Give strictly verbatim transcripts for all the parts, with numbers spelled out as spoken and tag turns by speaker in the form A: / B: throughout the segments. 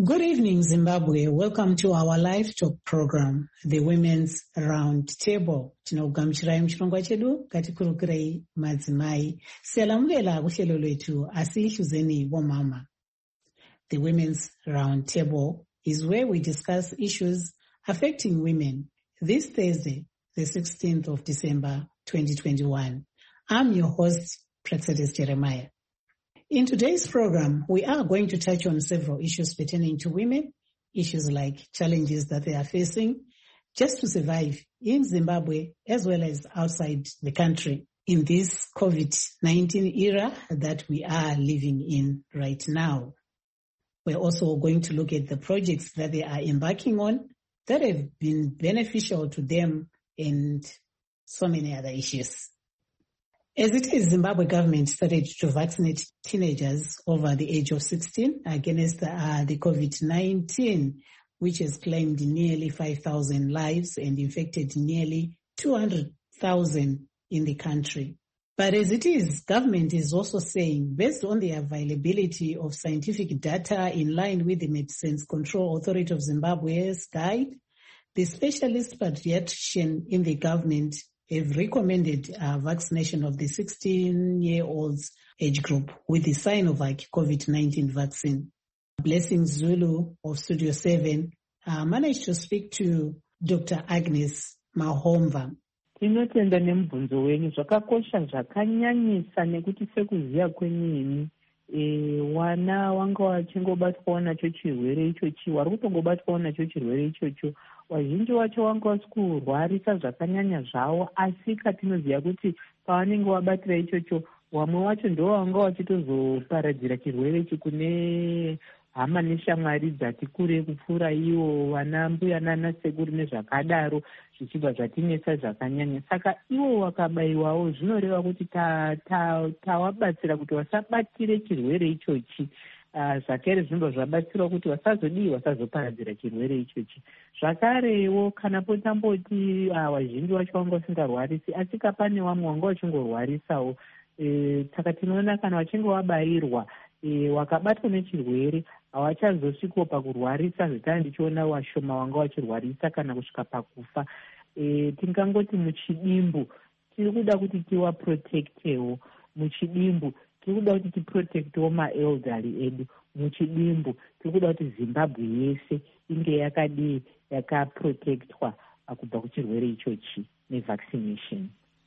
A: Good evening, Zimbabwe. Welcome to our live talk program, the Women's Round Table. Tinogamuchirai muchirongwa chedu katikurukirai madzimai. Siyalamukela kuhlelo lwetu asi ihluzeni bomama. The Women's Round Table is where we discuss issues affecting women. This Thursday, the sixteenth of December, twenty twenty-one. I'm your host, Praxedes Jeremiah. In today's program, we are going to touch on several issues pertaining to women, issues like challenges that they are facing just to survive in Zimbabwe as well as outside the country in this COVID nineteen era that we are living in right now. We're also going to look at the projects that they are embarking on that have been beneficial to them and so many other issues. As it is, Zimbabwe government started to vaccinate teenagers over the age of sixteen against uh, the COVID nineteen, which has claimed nearly five thousand lives and infected nearly two hundred thousand in the country. But as it is, government is also saying, based on the availability of scientific data in line with the Medicines Control Authority of Zimbabwe's guide, the specialist pediatrician in the government have recommended uh, vaccination of the sixteen-year-olds age group with the Sinovac COVID nineteen vaccine. Blessing Zulu of Studio seven uh, managed to speak to Doctor Agnes Mahomva.
B: Tinotenda nemubvunzo wenyu zvakakosha zvakanyanyisa nekuti sekuziya kwenyini e, wana wanga wachingobatwawo nacho chirwere ichochi wari kutongobatwawo nacho chirwere ichocho wazhinji wacho wanga wasikurwarisa zvakanyanya zvawo, asi katinoziya kuti pawanenge wabatira ichocho wamwe wacho ndo wanga wachitozoparadzira chirwere ichi kune hama neshamwari dzati kure kupfuura iwo, vana mbuya nana sekuru nezvakadaro, zvichibva zvatinetsa zvakanyanya. Saka iwo wakabayiwawo zvinoreva kuti tawabatsira ta, ta kuti wasabatire chirwere ichochi. Uh, zvakare zvinobva zvabatsirawo kuti wasazodii wasazoparadzira chirwere ichochi. Zvakarewo kana potamboti uh, wazhinji wacho wanga usingarwarisi, asi kapane vamwe wanga wachingorwarisawo. E, saka tinoona kana wachinge wabayirwa e, wakabatwa nechirwere hawachazosvikawo pakurwarisa zvitani ndichiona washoma wanga wachirwarisa kana kusvika pakufa. E, tingangoti muchidimbu tiri kuda kuti tiwaprotectewo muchidimbu, tiri kuda kuti tiprotectewo maelderly edu muchidimbu, tiri kuda kuti Zimbabwe yese inge yakadii yakaprotectwa kubva kuchirwere ichochi nevaccination.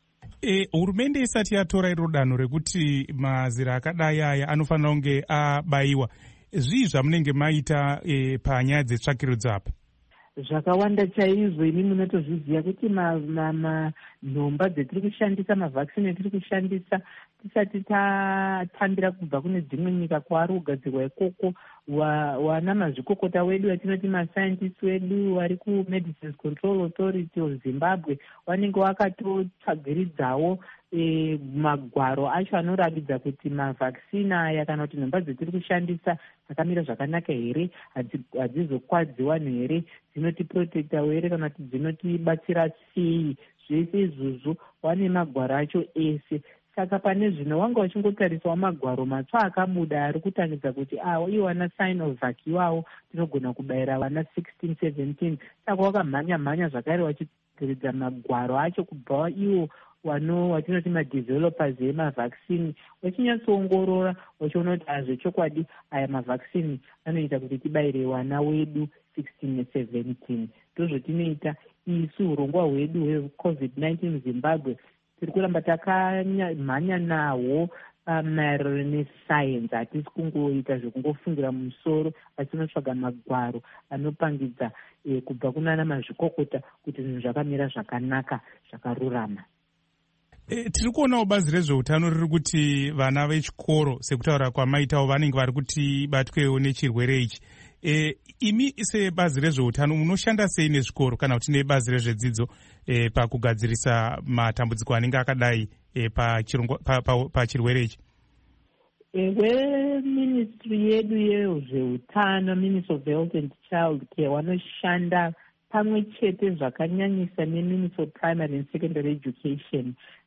C: E, hurumende isati yatora iro danho rekuti mazera akadai aya anofanira kunge abayiwa, zvii zvamunenge maita e, panyaya dzetsvakirudzo apa?
B: Zvakawanda chaizvo. Ini munotozviziva kuti nhomba dzetiri kushandisa, mavhaccine etiri kushandisa tisati tatambira kubva kune dzimwe nyika kwaari kugadzirwa ikoko, wana mazvikokota wedu atinoti mascientists wedu vari kuMedicines Control Authority of Zimbabwe vanenge vakatotsvagiridzawo e, magwaro acho anoratidza kuti mavhaccine aya kana kuti nhomba dzetiri kushandisa dzakamira zvakanaka here, hadzizokwadzi vanhu here, dzinotiprotectawo here kana kuti dzinotibatsira sei. Zvese izvozvo wane magwaro acho ese. Saka pane zvino wanga wachingotarisawo magwaro matsva akabuda ari kutangidza kuti awo iwo wana Sinovac iwawo tinogona kubayira vana sixteen seventeen. Saka wakamhanya mhanya zvakare wachidziridza magwaro acho kubva iwo wano watinoti madevelopers emavhaccine, wachinyatsoongorora wachiona kuti azvechokwadi aya mavhaccine anoita kuti tibayire wana wedu sixteen neseventeen. Ndozvotinoita isu urongwa hwedu hweCovid nineteen Zimbabwe. Tiri kuramba takamhanya nawo maererano nesayenzi, hatisi kungoita zvekungofungira mumusoro, asi tinotsvaga magwaro anopangidza e, kubva kunana mazvikokota kuti zvinhu zvakamira zvakanaka zvakarurama.
C: E, tiri kuonawo bazi rezveutano riri kuti vana vechikoro sekutaura kwamaitawo vanenge vari kuti batwewo nechirwere ichi. E, imi sebazi rezveutano munoshanda sei nezvikoro kana kuti nebazi rezvedzidzo e, pakugadzirisa matambudziko anenge akadai e, pachirwere pa, pa, pa ichi?
B: Ewe ministry yedu yezveutano, Ministry of Health and Child Care, wanoshanda pamwe chete zvakanyanyisa neMinistry of Primary and Secondary Education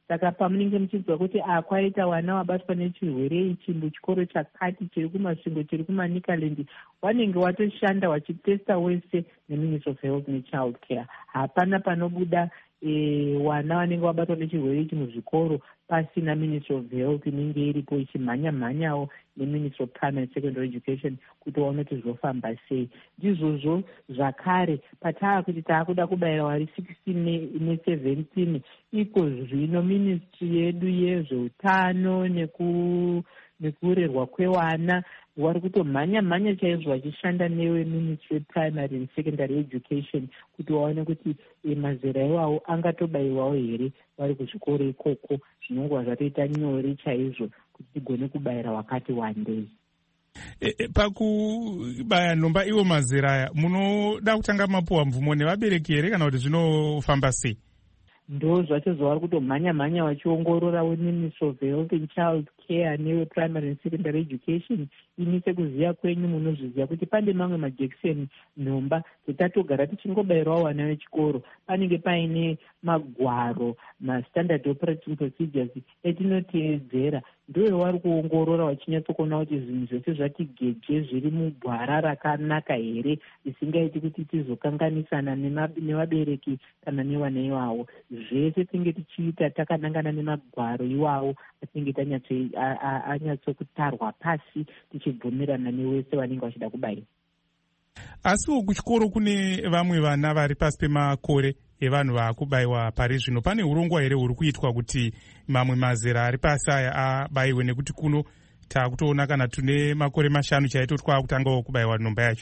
B: saka pamunenge muchinzwa kuti ah kwaita wana wabatwa nechirwere ichi muchikoro chakati chiri kumasvingo chiri kumanikaland, wanenge watoshanda wachitesta wese neministry of health nechild care. Hapana panobuda E, wana wanenge wabatwa nechirwere ichi muzvikoro pasina ministry of health inenge iripo ichimhanya mhanyawo neministry of primary secondary education kuti waone kuti zvofamba sei. Ndizvozvo zvakare pataa kuti taakuda kubayira wari sixteen neseventeen, iko zvino ministry yedu yezveutano neku nekurerwa kwewana wari kutomhanya mhanya chaizvo vachishanda newe ministry yeprimary and secondary education kuti waone kuti e, mazera iwawo angatobayiwawo here vari kuzvikoro ikoko. Zvinongwa zvatoita nyore chaizvo kuti tigone kubayira wakati wandei.
C: E, e, pakubaya nhomba iwo mazera aya munoda kutanga mapuwa mvumo nevabereki here kana kuti zvinofamba sei?
B: Ndo zvacho zvavari kutomhanya mhanya vachiongorora weministry of health and child care neweprimary and secondary education. Ini sekuziva kwenyu munozviziva kuti pane mamwe majekiseni nhomba dzetatogara tichingobayirawo vana vechikoro. Panenge paine magwaro mastandard operating procedures etinoteedzera. Ndiwo vari kuongorora vachinyatsokuona kuti zvinhu zvose zvati geje zviri mugwara rakanaka here risingaiti kuti tizokanganisana nevabereki kana nevana ivavo. Zvese tinge tichiita takanangana nemagwaro iwawo atinenge anyatsokutarwa pasi tichibvumirana newese vanenge vachida kubayira.
C: Asiwo kuchikoro kune vamwe vana vari pasi pemakore evanhu vaakubayiwa pari zvino. Pane urongwa here huri kuitwa kuti mamwe mazera ari pasi aya abayiwe, nekuti kuno taakutoona kana tune makore mashanu chaito twakutangawo kubayiwa nhomba yacho?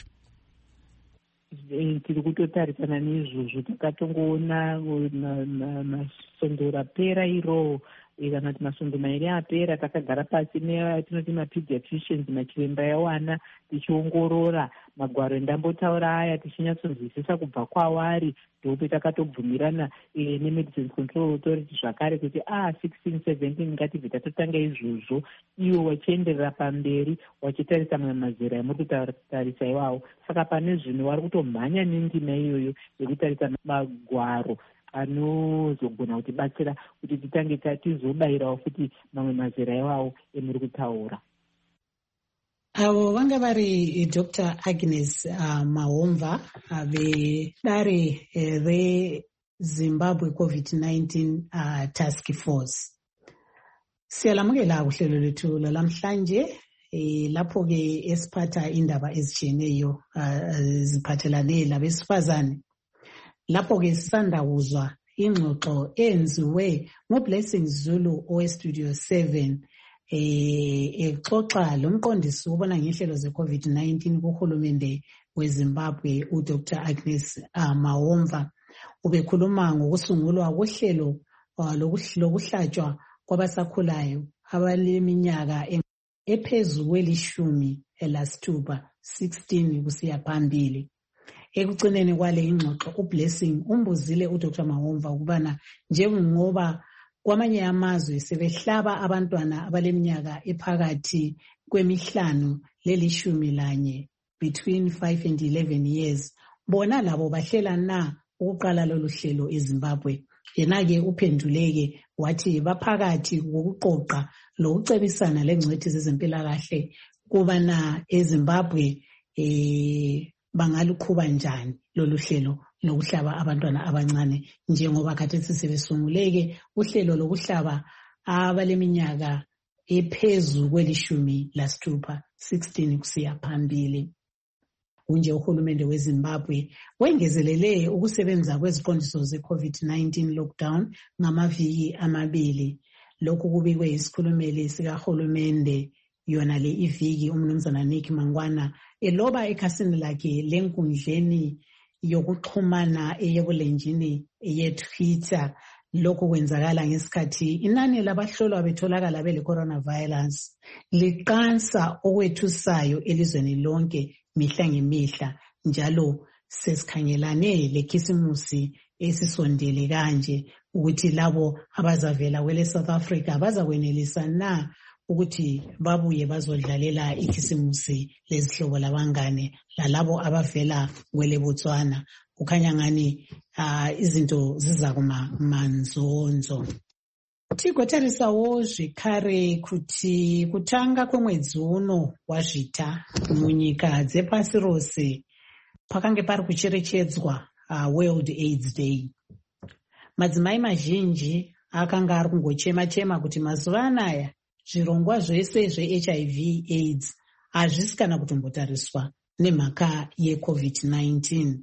B: Tiri kutotarisana neizvozvo. Takatongoona masvondo rapera iro kana kuti masvondo mairi apera takagara pasi netinoti mapediatricians machiremba yawana tichiongorora magwaro endambotaura aya tichinyatsonzwisisa kubva kwavari. Ndope takatobvumirana e, nemedicines control authority zvakare kuti ah sixteen seventeen ngatibve tatotanga izvozvo, iwo wachienderera pamberi wachitarisa mamwe mazera emuri kutarisa iwawo. Saka pane zvino vari kutomhanya nendima iyoyo yekutarisa magwaro anozogona kutibatsira kuti titange tizobayirawo futi mamwe mazera iwawo emuri kutaura.
A: Avo vanga vari Doctor Agnes uh, Mahomva uh, vedare uh, reZimbabwe COVID nineteen uh, Task Force. Siyalamukela kuhlelo lethu lalamhlanje eh, lapho-ke esiphatha indaba ezitshiyeneyo uh, ziphathelane labesifazane. Lapho-ke sisanda kuzwa ingxoxo enziwe nguBlessing Zulu oweStudio seven eh exoxa lomqondisi ubona ngehlelo ze-COVID nineteen kuhulumende weZimbabwe uDr Agnes uh, Mahomva. Ubekhuluma ngokusungulwa kohlelo uh, lokuhlatshwa kwabasakhulayo abaleminyaka ephezulu kwelishumi elasithupha sixteen kusiya phambili. Ekucineni kwale ingxoxo uBlessing umbuzile uDr Mahomva ukubana njengoba kwamanye amazwe sebehlaba abantwana abaleminyaka ephakathi kwemihlanu lelishumi lanye, between five and eleven years, bona labo bahlela na ukuqala lolu hlelo eZimbabwe. Yena-ke uphenduleke wathi baphakathi kokuqoqa lokucebisana lengcwethi zezempilakahle kubana eZimbabwe eh bangalukhuba njani lolu hlelo lokuhlaba abantwana abancane, njengoba khathesi sebesunguleke uhlelo lokuhlaba abaleminyaka ephezulu kwelishumi lasithupha sixteen kusiya phambili. Unje uhulumende weZimbabwe wengezelele ukusebenza kweziqondiso ze-COVID nineteen lockdown ngamaviki amabili. Lokhu kubikwe isikhulumeli sikahulumende yona le iviki umnumzana Nick Mangwana eloba ekhasini lakhe lenkundleni yokuxhumana eyebulenjini ye-Twitter. Lokhu kwenzakala ngesikhathi inani labahlolwa betholakala bele coronavirus liqansa okwethusayo elizweni lonke mihla ngemihla, njalo sesikhangelane lekhisimusi esisondele kanje ukuthi labo abazavela kwele South Africa bazakwenelisa na ukuthi babuye bazodlalela ikhisimusi lezihlobo labangane lalabo abavela kwele Botswana. Kukhanya ngani uh, izinto zizakuma manzonzo. Tigotarisawo zvekare kuti kutanga kwemwedzi uno wazvita munyika dzepasi rose pakange pari kucherechedzwa uh, World AIDS Day. Madzimai mazhinji akanga ari kungochema-chema kuti mazuva anaya zvirongwa zvese zve-H I V AIDS hazvisi kana kutombotariswa nemhaka ye-COVID nineteen.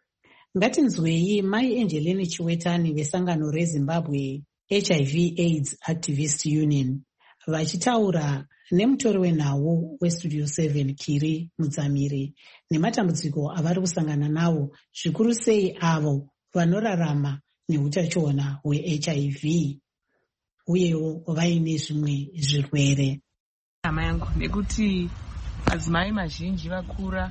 A: Ngatinzwei Mai Angelini Chiwetani vesangano reZimbabwe H I V AIDS Activist Union vachitaura nemutori wenhau weStudio seven Kiri Mudzamiri nematambudziko avari kusangana nawo, zvikuru sei avo vanorarama neutachiona hwe-H I V uyewo vaine zvimwe zvirwere.
D: Hama yangu nekuti madzimai mazhinji vakura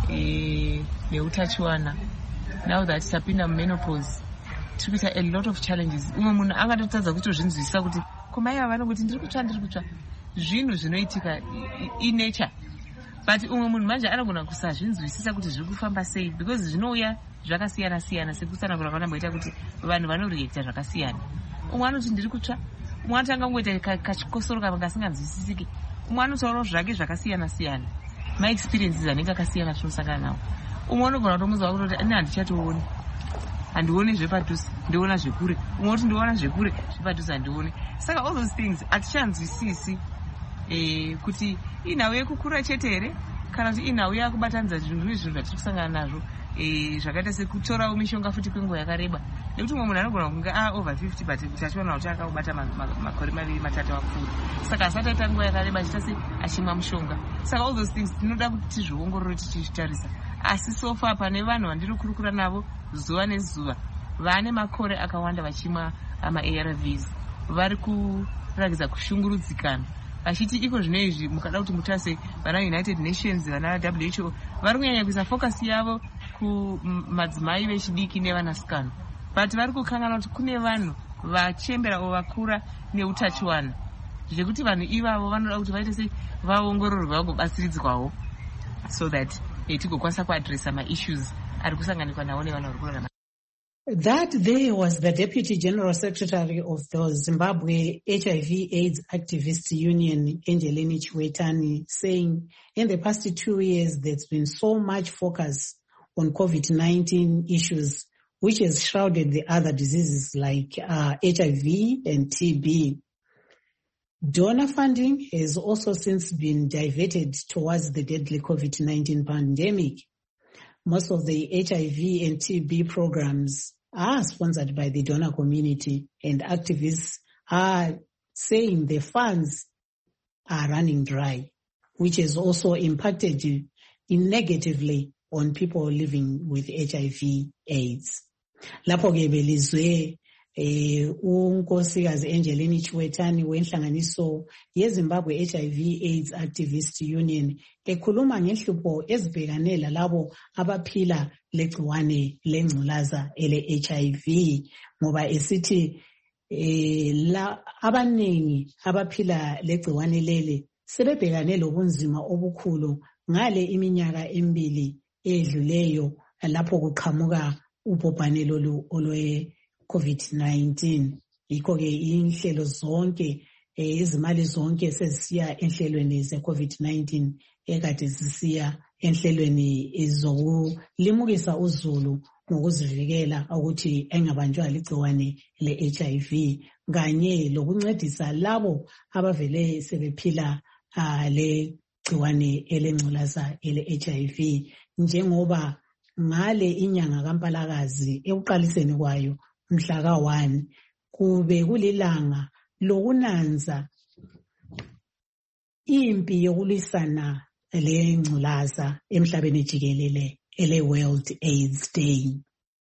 D: e, neutachiwana, now that tapinda mumenopause tiri kuita a lot of challenges. Umwe munhu angatotadza kutozvinzwisisa kuti komai ava vanoti ndiri kutsva ndiri kutsva zvinhu zvinoitika inature, but umwe munhu manje anogona kusazvinzwisisa kuti zviri kufamba sei because zvinouya zvakasiyana siyana sekutsanangura kwakamboita kuti vanhu vanoreacta zvakasiyana. Umwe anoti ndiri kutsva, umwe anotanga kungoita kachikosoro kasinganzwisisiki, umwe anotaurawo zvake zvakasiyana siyana. My experiences anenge akasiyana tinosangana nawo. Umwe anogona kutomudza kuti ini handichatooni, handioni zvepadhuze, ndiona zvekure. Umwe kuti ndiona zvekure, zvepadhuze handioni. Saka all those things hatichanzwisisi eh, kuti inhau yekukura chete here kana kuti inhau yakubatanidza zvinhu zvinhu zvatiri kusangana nazvo eh, zvakaita sekutorawo mishonga futi kwenguva yakareba. Nekuti umwe munhu anogona kunge a over fifty but kuti achiona kuti akaubata makore maviri matatu akuru, saka asati aita nguva yakareba achiita se achimwa mushonga. Saka all those things tinoda kuti tizviongorore tichizvitarisa. Asi sofa pane vanhu vandiri kurukura navo zuva nezuva vane makore akawanda vachimwa ama-A R Vs vari kuratidza kushungurudzikana vachiti iko zvino izvi mukada kuti mutase vana United Nations vana W H O vari kunyanya kuisa focus yavo kumadzimai vechidiki nevanasikana, but vari kukangana kuti kune vanhu vachembera o vakura neutachiwana zvekuti vanhu ivavo vanoda kuti vaite sei vaongororwe vagobatsiridzwawo so that tigokwanisa kuadresa ma-issues ari kusanganikwa nawo nevanhu vari kurarama.
A: That there was the Deputy General Secretary of the Zimbabwe H I V AIDS Activist Union, Angelini Chiwetani, saying in the past two years there's been so much focus on COVID nineteen issues, which has shrouded the other diseases like uh, H I V and T B. Donor funding has also since been diverted towards the deadly COVID nineteen pandemic. Most of the H I V and T B programs are sponsored by the donor community, and activists are saying the funds are running dry, which has also impacted negatively on people living with H I V AIDS. Lapho ke belizwe eh unkosikazi Angelini Chiwetani wenhlanganiso yeZimbabwe H I V AIDS Activist Union ekhuluma ngehlupho ezibhekane lalabo abaphila legciwane lengculaza ele H I V, ngoba esithi eh la abaningi abaphila legciwane lele sebebhekane lobunzima obukhulu ngale iminyaka emibili edluleyo lapho kuqhamuka ubhubhane lolu olwe COVID nineteen. Yikho ke inhlelo zonke izimali zonke sezisiya enhlelweni ze-COVID nineteen ekade zisiya enhlelweni ezokulimukisa uzulu ngokuzivikela ukuthi engabanjwa ligciwane le-H I V kanye lokuncedisa labo abavele sebephila uh, le gciwane elengculaza ele-H I V, njengoba ngale inyanga kaMpalakazi ekuqaliseni kwayo mhla ka one kube kulilanga lokunanza impi yokulwisana lengculaza emhlabeni jikelele ele World AIDS Day.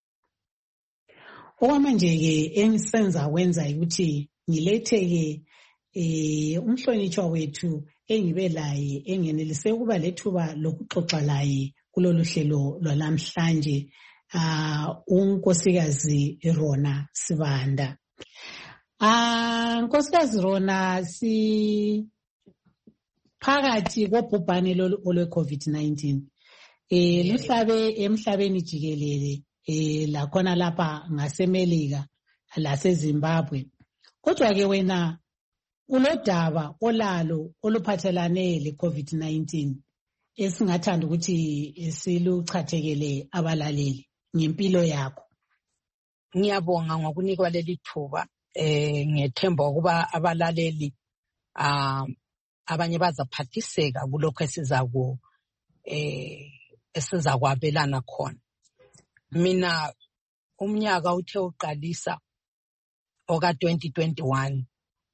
A: Okwamanje ke engisenza wenza ukuthi ngiletheke eh umhlonitshwa wethu engibe laye engenelise ukuba lethuba lokuxoxa laye kulolu hlelo lwalamhlanje, uh unkosikazi Rona Sibanda. Ah nkosikazi Rona, si phakathi kobhubhane lolu COVID nineteen eh lihlabe emhlabeni jikelele eh lakhona lapha ngaseMelika laseZimbabwe Kodwa ke wena ulodaba olalo oluphathelane le-COVID nineteen esingathanda ukuthi siluchathekele abalaleli ngempilo yakho.
E: Ngiyabonga ngokunikwa leli thuba. Eh ngiyethemba ukuba abalaleli ah abanye bazaphathiseka kulokho esizaku eh esizakwabelana khona. Mina umnyaka uthe uqalisa oka twenty twenty-one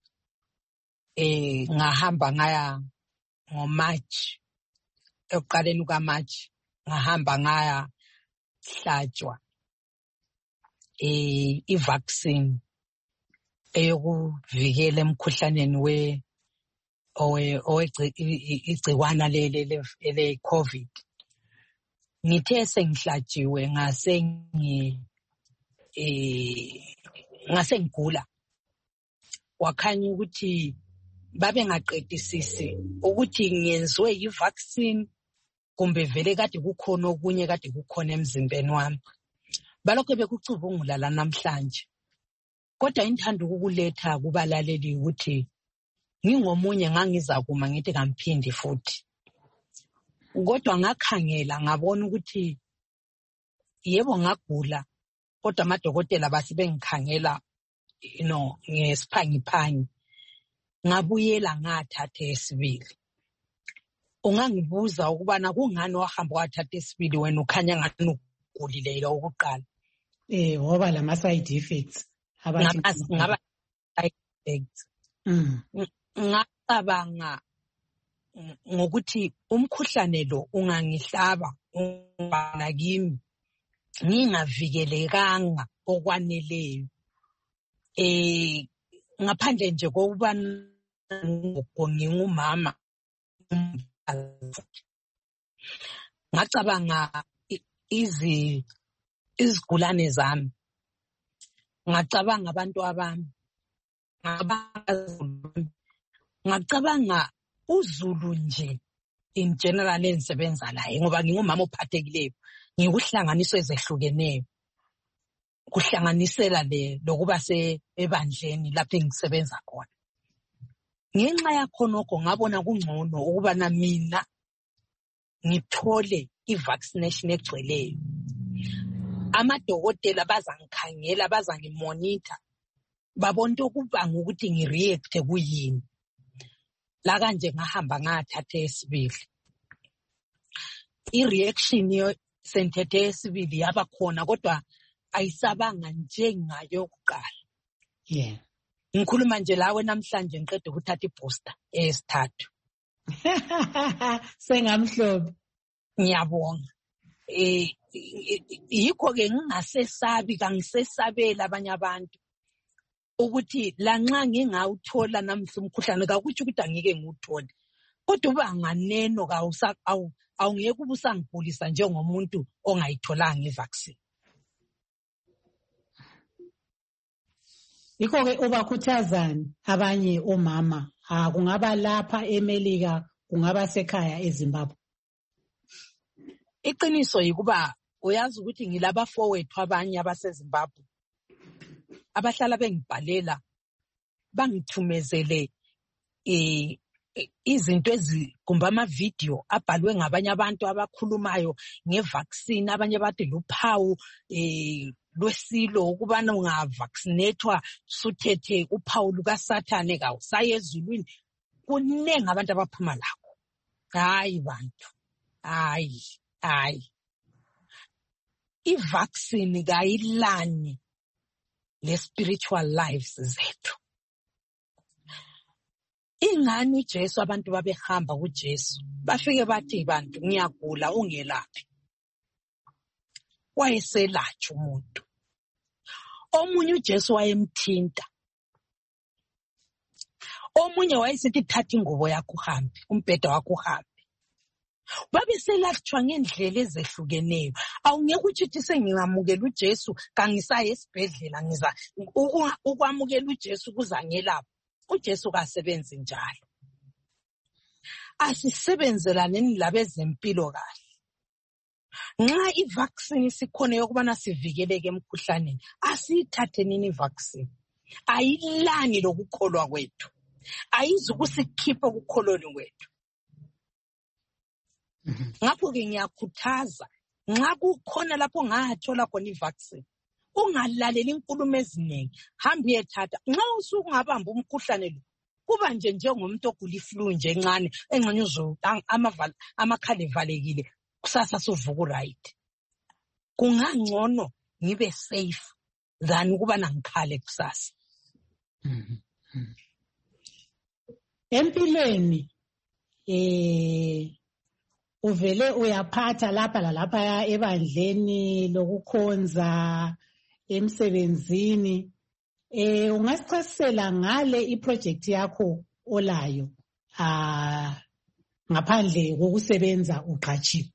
E: eh ngahamba ngaya ngoMarch, ekuqaleni kukaMarch ngahamba ngaya hlatshwa eh i-vaccine eyokuvikela emkhuhlaneni we igciwana lele le-COVID. Ngithe sengihlatshiwe ngase ngi eh ngase ngigula. Wakhanya ukuthi babe ngaqedisisi ukuthi ngiyenziwe i-vaccine kumbe vele kade kukhona okunye kade kukhona emzimbeni wami. Balokho bekucubungula la namhlanje. Kodwa ngithanda ukukuletha kubalaleli ukuthi ngingomunye ngangiza kuma ngithi kamphindi futhi. Kodwa ngakhangela ngabona ukuthi yebo ngagula, kodwa amadokotela basibengikhangela you know ngesiphangiphangi. Ngabuyela ngathatha esibili. Ungangibuza ukubana kungani wahamba wathatha esibili wena ukhanya ngathi ugulile okokuqala.
A: Eh ngoba lama side effects abathi
E: ngaba side effects.
A: Mm.
E: Ngacabanga ngokuthi umkhuhlane lo ungangihlaba ungana kimi ngingavikelekanga okwaneleyo. Eh ngaphandle nje kokuba ngingumama ngacabanga izi izigulane zami, ngacabanga abantu abami, ngacabanga uZulu nje in general engisebenza laye ngoba ngingumama ophathekileyo, ngikuhlanganiso ezehlukeneyo, kuhlanganisela le lokuba se ebandleni lapho engisebenza khona. Ngenxa yakho nokho ngabona kungcono ukuba na mina ngithole i-vaccination egcweleyo. Amadokotela bazangikhangela, bazangimonitor, babona ukuba ukuthi ngireact kuyini. La kanje ngahamba ngathatha esibili. I-reaction yo senthethe esibili yaba khona kodwa ayisabanga njengayo yokuqala.
A: Yeah.
E: Ngikhuluma nje lawe namhlanje ngiqede ukuthatha i-booster esithathu.
A: Sengamhlobo.
E: Ngiyabonga. Eh yikho ke ngingasesabi kangisesabela abanye abantu ukuthi la nxa ngingawuthola namhla umkhuhlane kakuthi ukuthi angike ngiwuthole. Kodwa uba nganeno kawusa awungeke ubusangigulisa njengomuntu ongayitholanga i-vaccine.
A: Yikho ke ubakhuthazani abanye omama, ha kungaba lapha eMelika, kungaba sekhaya eZimbabwe.
E: Iqiniso yikuba uyazi ukuthi ngilaba fowethu abanye abaseZimbabwe abahlala bengibhalela bangithumezele eh izinto ezikumba ama video abhalwe ngabanye abantu abakhulumayo ngevaccine, abanye bathi luphawu eh lwesilo ukubana ungavaccinatwa suthethe uphawu lukaSathane kawusaye ezulwini. Kunengi abantu abaphuma lakho. Hayi bantu, hayi hayi i-vaccine kayilani le spiritual lives zethu. Ingani uJesu abantu babehamba kuJesu bafike bathi bantu ngiyagula ungelaphi. Wayeselatshwa umuntu. Omunye uJesu wayemthinta. Omunye wayesithi thatha ingubo yakho uhambe, umbheda wakho uhambe. Babeselatshwa ngendlela ezehlukeneyo. Awungeke uthi sengingamukela uJesu kangisaye esibhedlela ngiza ukwamukela uJesu kuzangelapha. uJesu kasebenzi njalo. Asisebenzelane labezempilo kahle. Nxa i-vaccine isikhona yokubana sivikeleke emkhuhlaneni, asiyithathenini i-vaccine. ayilani lokukholwa kwethu, ayizukusikhipha ukukholweni kwethu. Ngakho-ke ngiyakhuthaza, nxa kukhona lapho ngathola khona i-vaccine, ungalaleli inkulumo eziningi, hamba uyethatha. Nxa usuku ungabamba umkhuhlane lo, kuba nje njengomuntu ogula iflu nje encane, engxenye uzwe amakhala evalekile, kusasa sovuka right. Kungangcono ngibe safe than ukuba nangikhale kusasa.
A: Empilweni eh uvele uyaphatha lapha lalapha ebandleni lokukhonza emsebenzini, eh ungasichasisela ngale iproject yakho olayo ah ngaphandle kokusebenza uqhatshiwe?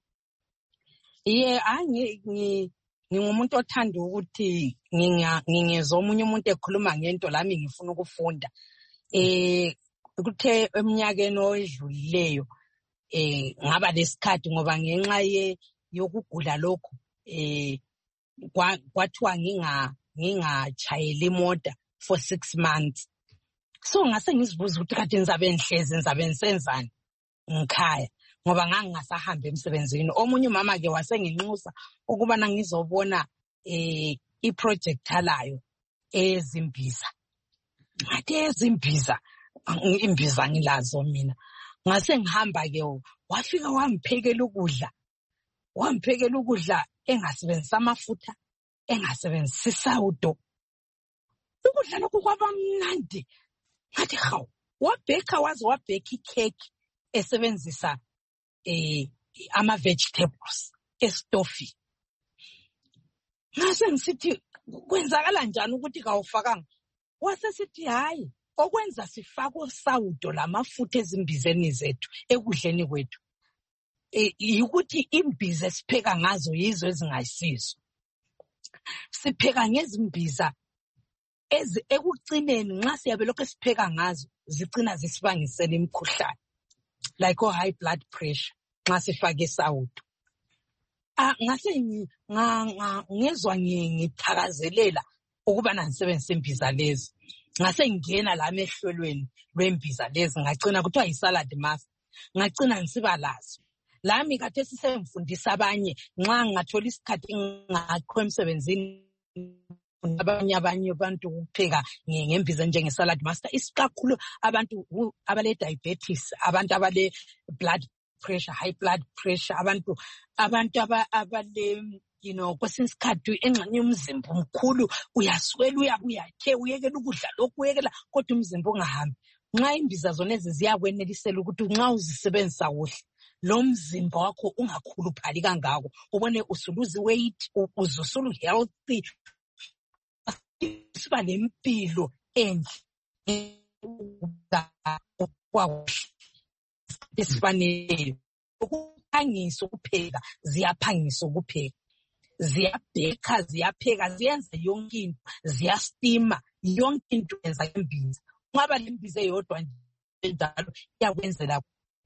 E: Ye angi ngingumuntu othanda ukuthi ngingezwe omunye umuntu ekhuluma ngento lami ngifuna ukufunda. Eh kuthe eminyakeni oyedlulileyo eh ngaba lesikhathi ngoba ngenxa ye yokugula lokho eh kwathiwa nginga ngingachayela imoto for six months. So ngase ngizibuza ukuthi kade ngizabe ngihlezi ngizabe ngisenzani ngikhaya ngoba ngangingasahamba emsebenzini. Omunye umama ke wasenginxusa ukuba ngizobona eh iproject alayo ezimbiza. Ngathi ezimbiza, imbiza ngilazo mina. Ngase ngihamba ke wafika wamphekela ukudla. Wamphekela ukudla engasebenzisa amafutha, engasebenzisa isawudo. Ukudla lokho kwaba mnandi. Ngathi hawu, wabheka waze wabheka ikheki esebenzisa eh ama vegetables estofi. Ngase ngisithi kwenzakala njani ukuthi kawufakanga? Wase sithi hayi, okwenza sifaka osawudo lamafutha ezimbizeni zethu ekudleni kwethu eh ukuthi imbiza sipheka ngazo yizo ezingayisizo. Sipheka ngezimbiza ezi ekucineni nxa siyabe lokho sipheka ngazo zicina zisibangisela imikhuhlane like o high blood pressure nxa sifake isawudo. Ah ngase ngezwe ngithakazelela ukuba nangisebenzise imbiza lezi. Ngase ngena la emehlelweni lwembiza lezi ngacina kuthiwa yisalad master. Ngacina ngisiba lazo. Lami kade sisemfundisa abanye nxa ngathola isikhathi ngakho emsebenzini abanye abanye abantu ukupheka ngembiza njenge salad master. Isikakhulu abantu abale diabetes, abantu abale blood pressure, high blood pressure, abantu abantu abale you know kwesinye isikhathi engxenye umzimba omkhulu uyaswela uyabuya ke uyekela ukudla lokhu uyekela kodwa umzimba ungahambi. Nxa imbiza zona ezi ziyakwenelisela ukuthi nxa uzisebenzisa kuhle lo mzimba wakho ungakhuluphali kangako, ubone usuluzi weight, uzusulu healthy, siba lempilo enhle esifanele. Ukuphangisa ukupheka, ziyaphangisa ukupheka, ziyabheka, ziyapheka, ziyenza yonke into, ziyastima yonke into yenza imbiza. Ungaba lembiza eyodwa njalo iyakwenzela.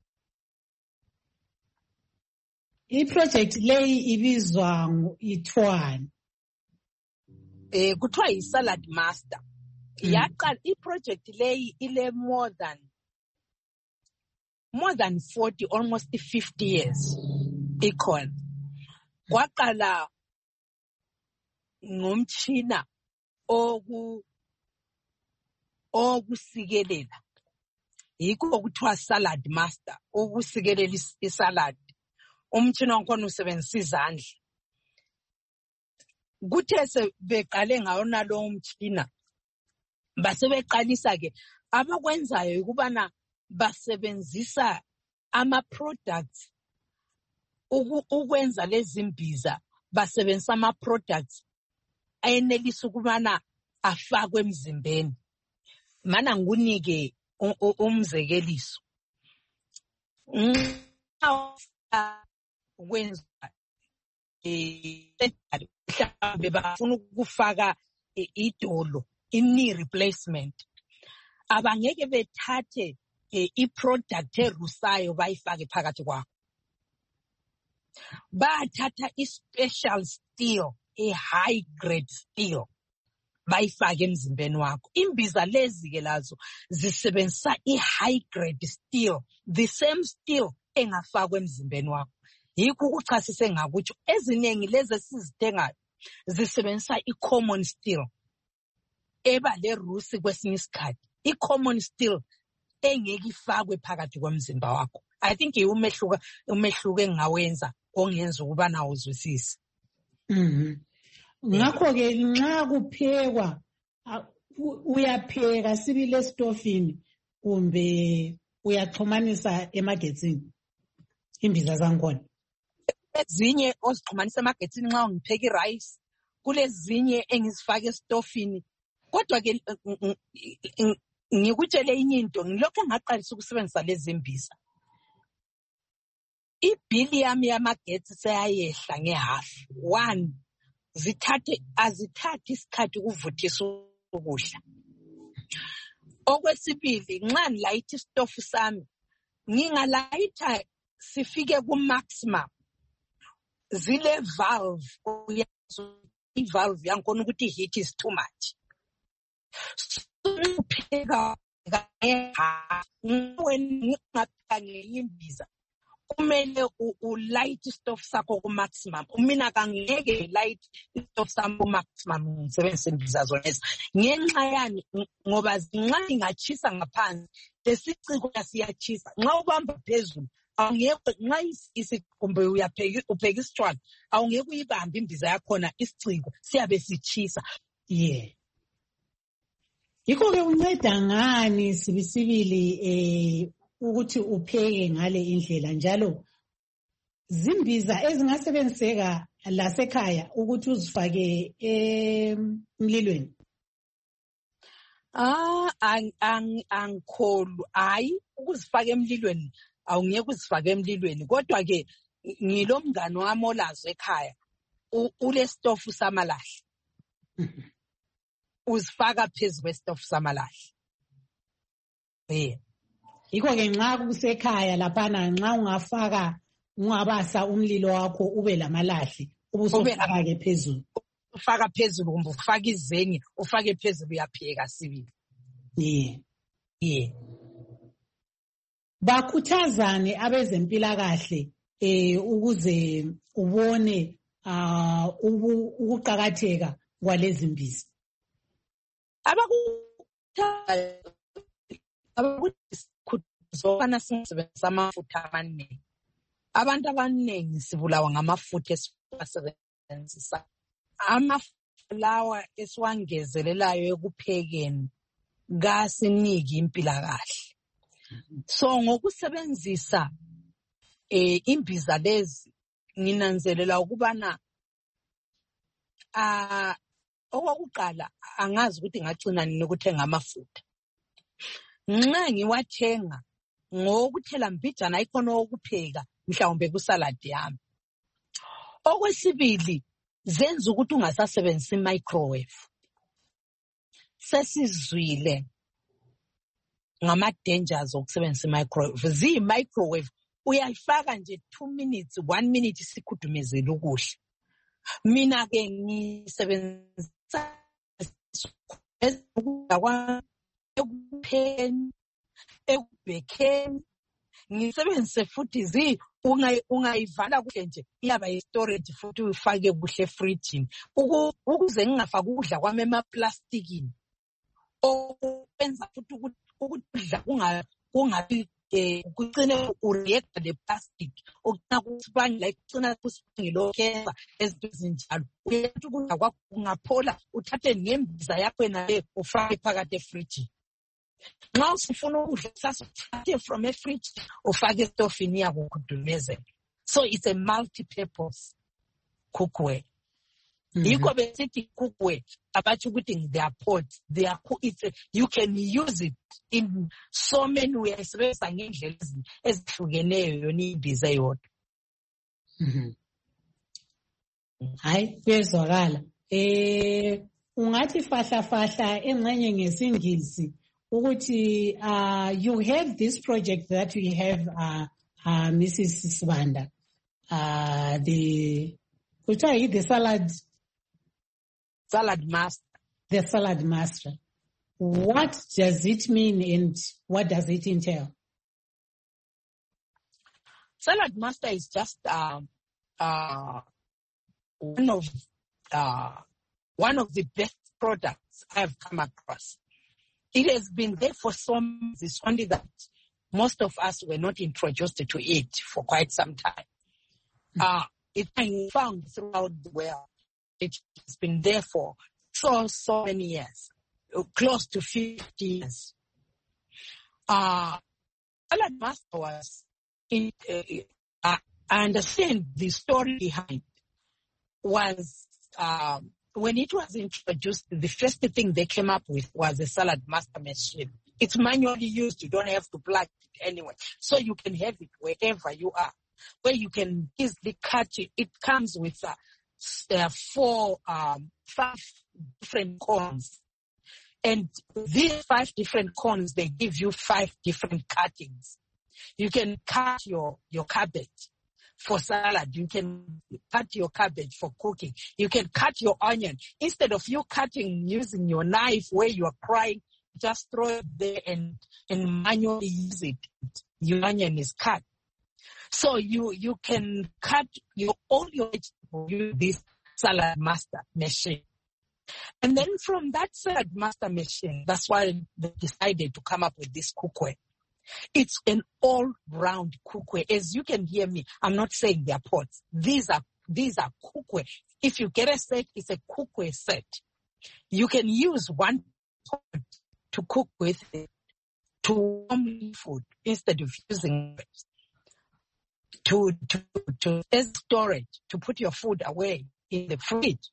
A: I-project leyi ibizwa ithwani?
E: Eh kuthiwa yi-salad master. Yaqala i-project leyi ile more than more than forty, almost fifty years ikhona. Kwaqala ngomtshina oku okusikelela. Yikho kuthiwa salad master, okusikelela isalad. Umtshina wakhona usebenzisa izandla. Kuthe sebeqale ngawo nalo mtshina basebeqalisa ke abakwenzayo ukubana basebenzisa ama products ukwenza lezi mbiza, basebenzisa ama products ayenelisa ukubana afakwe emzimbeni. Mana ngunike umzekeliso. Ukwenza eh mhlawumbe bafuna ukufaka idolo, i-knee replacement, abangeke bethathe i-product erusayo bayifake phakathi kwakho. Bathatha i-special steel, a high grade steel, bayifake emzimbeni wakho. Imbiza lezi ke lazo zisebenzisa i-high grade steel, the same steel engafakwa emzimbeni wakho. Yikho ukuchasise ngakutsho eziningi lezi esizithengayo zisebenzisa i-common steel eba le rusi kwesinye isikhathi, i-common steel engeke ifakwe phakathi komzimba wakho. I think umehluka umehluko engawenza ongenza ukuba nawo uzwisise.
A: Mhm. Ngakho ke nxa kuphekwa uyapheka sibile stofini kumbe uyaxhumanisa emagetsini imbiza zakhona.
E: Ezinye ozixhumanisa emagetsini nxa ungipheka i-rice, kulezinye engizifaka estofini. Kodwa ke ngikutshele inye into, ngilokho ngaqalisa ukusebenzisa lezi imbiza. Ibhili yami yamagetsi seyayehla ngehalf. One, zithathe azithathi isikhathi ukuvuthisa ukudla. Okwesibili, nxa ngilayitha istofu sami, ngingalayitha sifike ku maximum. Zile valve, i-valve yankhona ukuthi heat is too much. Pheka imbiza kumele ulight istove sakho ku maximum. Mina kangeke light istove sami ku maximum ngisebenzise imbiza zona. Ngenxa yani ngoba nxa ingachisa ngaphansi lesiciko siyachisa. Nxa ubamba phezulu awungeke nxa isikumbe uyapheka upheka isitshwala awungeke uyibambe imbiza yakhona isiciko siyabe sichisa.
A: Yeah. Yikho ke unceda ngani sibisibili eh ukuthi upheke ngale indlela njalo zimbiza ezingasebenziseka lasekhaya ukuthi uzifake emlilweni?
E: Ah angkholu hayi ukuzifaka emlilweni awungeke uzifake emlilweni, kodwa ke ngilomngane wami olazo ekhaya ule stofu samalahle. Uzifaka phezu kwestofu samalahle. Eh.
A: Yikho ke nxa kusekhaya laphana nxa ungafaka ungabasa umlilo wakho ube lamalahle ubusufaka ke phezulu.
E: Ufaka phezulu kumbe ufaka izenye ufake phezulu uyapheka sibili.
A: Yeah.
E: Yeah.
A: Bakhuthazane abezempilakahle eh ukuze ubone ah ukuqhakatheka kwalezi mbiza.
E: Abakuthazana abakuthazana sisebenzisa amafutha amaningi. Abantu abaningi sibulawa ngamafutha esiwasebenzisa. Amafulawa esiwangezelelayo ekuphekeni kasiniki impilakahle. So ngokusebenzisa eh imbiza lezi nginanzelela ukubana ah okokuqala angazi ukuthi ngacina nini ukuthenga amafutha. Nxa ngiwathenga ngokuthela mbijana ikhona ukupheka mhlawumbe kusalad yami. Okwesibili zenza ukuthi ungasasebenzisa i-microwave. Sesizwile ngama dangers okusebenzisa i-microwave. Zi microwave uyayifaka nje two minutes one minute isikhudumezela ukudla. Mina ke ngisebenzisa ukudla ekupheni ekubhekeni ngisebenzise futhi zi ungayivala kuhle nje iyaba yi-storage futhi uyifake kuhle efridgini ukuze ngingafaki ukudla kwami emaplastikini okwenza futhi ukudla kunga kungabi eh kucine ureact le plastic okuna kusibangela icina kusibangela cancer ezinto ezinjalo. Uyathi ukudla kwakho ungaphola uthathe ngembiza yakho enale ufake phakathi efridgini. Nxa usifuna ukudla sasithathe from a fridge ufake estofini yakho ukudumezela. So it's a multi-purpose cookware. Yikho besithi cookware abathi ukuthi they are pots, they are it's a, you can use it in so many ways sebenzisa ngendlela ezihlukeneyo yona imbiza yodwa.
A: Mhm. Hayi kuyezwakala. Eh ungathi fahla fahla engxenye ngesingisi ukuthi uh you have this project that we have uh, uh Missus Sibanda uh the kuthiwa the salad
E: salad master.
A: the salad master. What does it mean and what does it entail?
E: Salad master is just uh, uh, one of uh, one of the best products I've come across. It has been there for some. It's only that most of us were not introduced to it for quite some time. Uh, it's been found throughout the world. It has been there for so, so many years, close to fifty years. Uh, Salad Master was, in, uh, I understand the story behind was, uh, when it was introduced, the first thing they came up with was a Salad Master machine. It's manually used. You don't have to plug it anywhere. So you can have it wherever you are, where you can easily cut it. It comes with uh, uh, four, um, five different cones. And these five different cones, they give you five different cuttings. You can cut your, your cabbage for salad. You can cut your cabbage for cooking. You can cut your onion. Instead of you cutting using your knife where you are crying, just throw it there and, and manually use it. Your onion is cut. So you, you can cut your, all your vegetables with this Salad Master machine. And then from that Salad Master machine, that's why they decided to come up with this cookware. It's an all-round cookware. As you can hear me, I'm not saying they're pots. These are, these are cookware. If you get a set, it's a cookware set. You can use one pot to cook with it, to warm food instead of using it, to, to, to as storage, to put your food away in the fridge.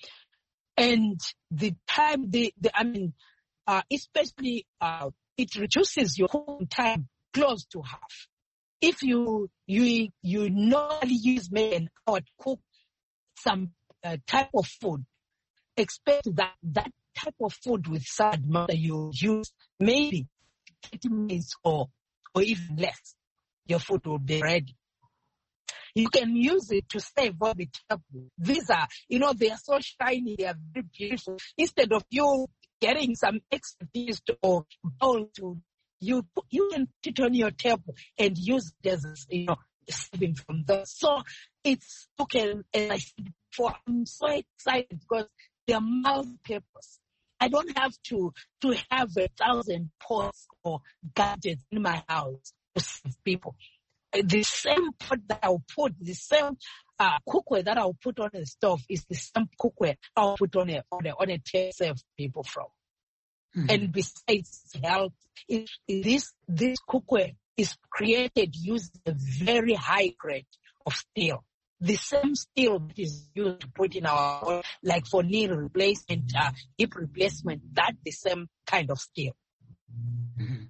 E: And the time, the, the I mean, uh, especially, uh, it reduces your cooking time close to half. If you, you, you normally use maybe an hour to cook some uh, type of food, expect that that type of food with Salad Master you use maybe thirty minutes or, or even less. Your food will be ready. You can use it to save all the trouble. These are, you know, they are so shiny, they are very beautiful. Instead of you getting some extra dish or bowl to, you you can put it on your table and use it as, you know, saving from there. So it's okay. And I said before, I'm so excited because they are multi-purpose. I don't have to, to have a thousand pots or gadgets in my house to save people. The same pot that I'll put, the same uh, cookware that I'll put on the stove is the same cookware I'll put on a on a, on a table to save people from. Mm-hmm. And besides health, it, this this cookware is created using a very high grade of steel. The same steel that is used to put in our, like for knee replacement, uh, hip replacement, that's the same kind of steel.
A: Mm-hmm.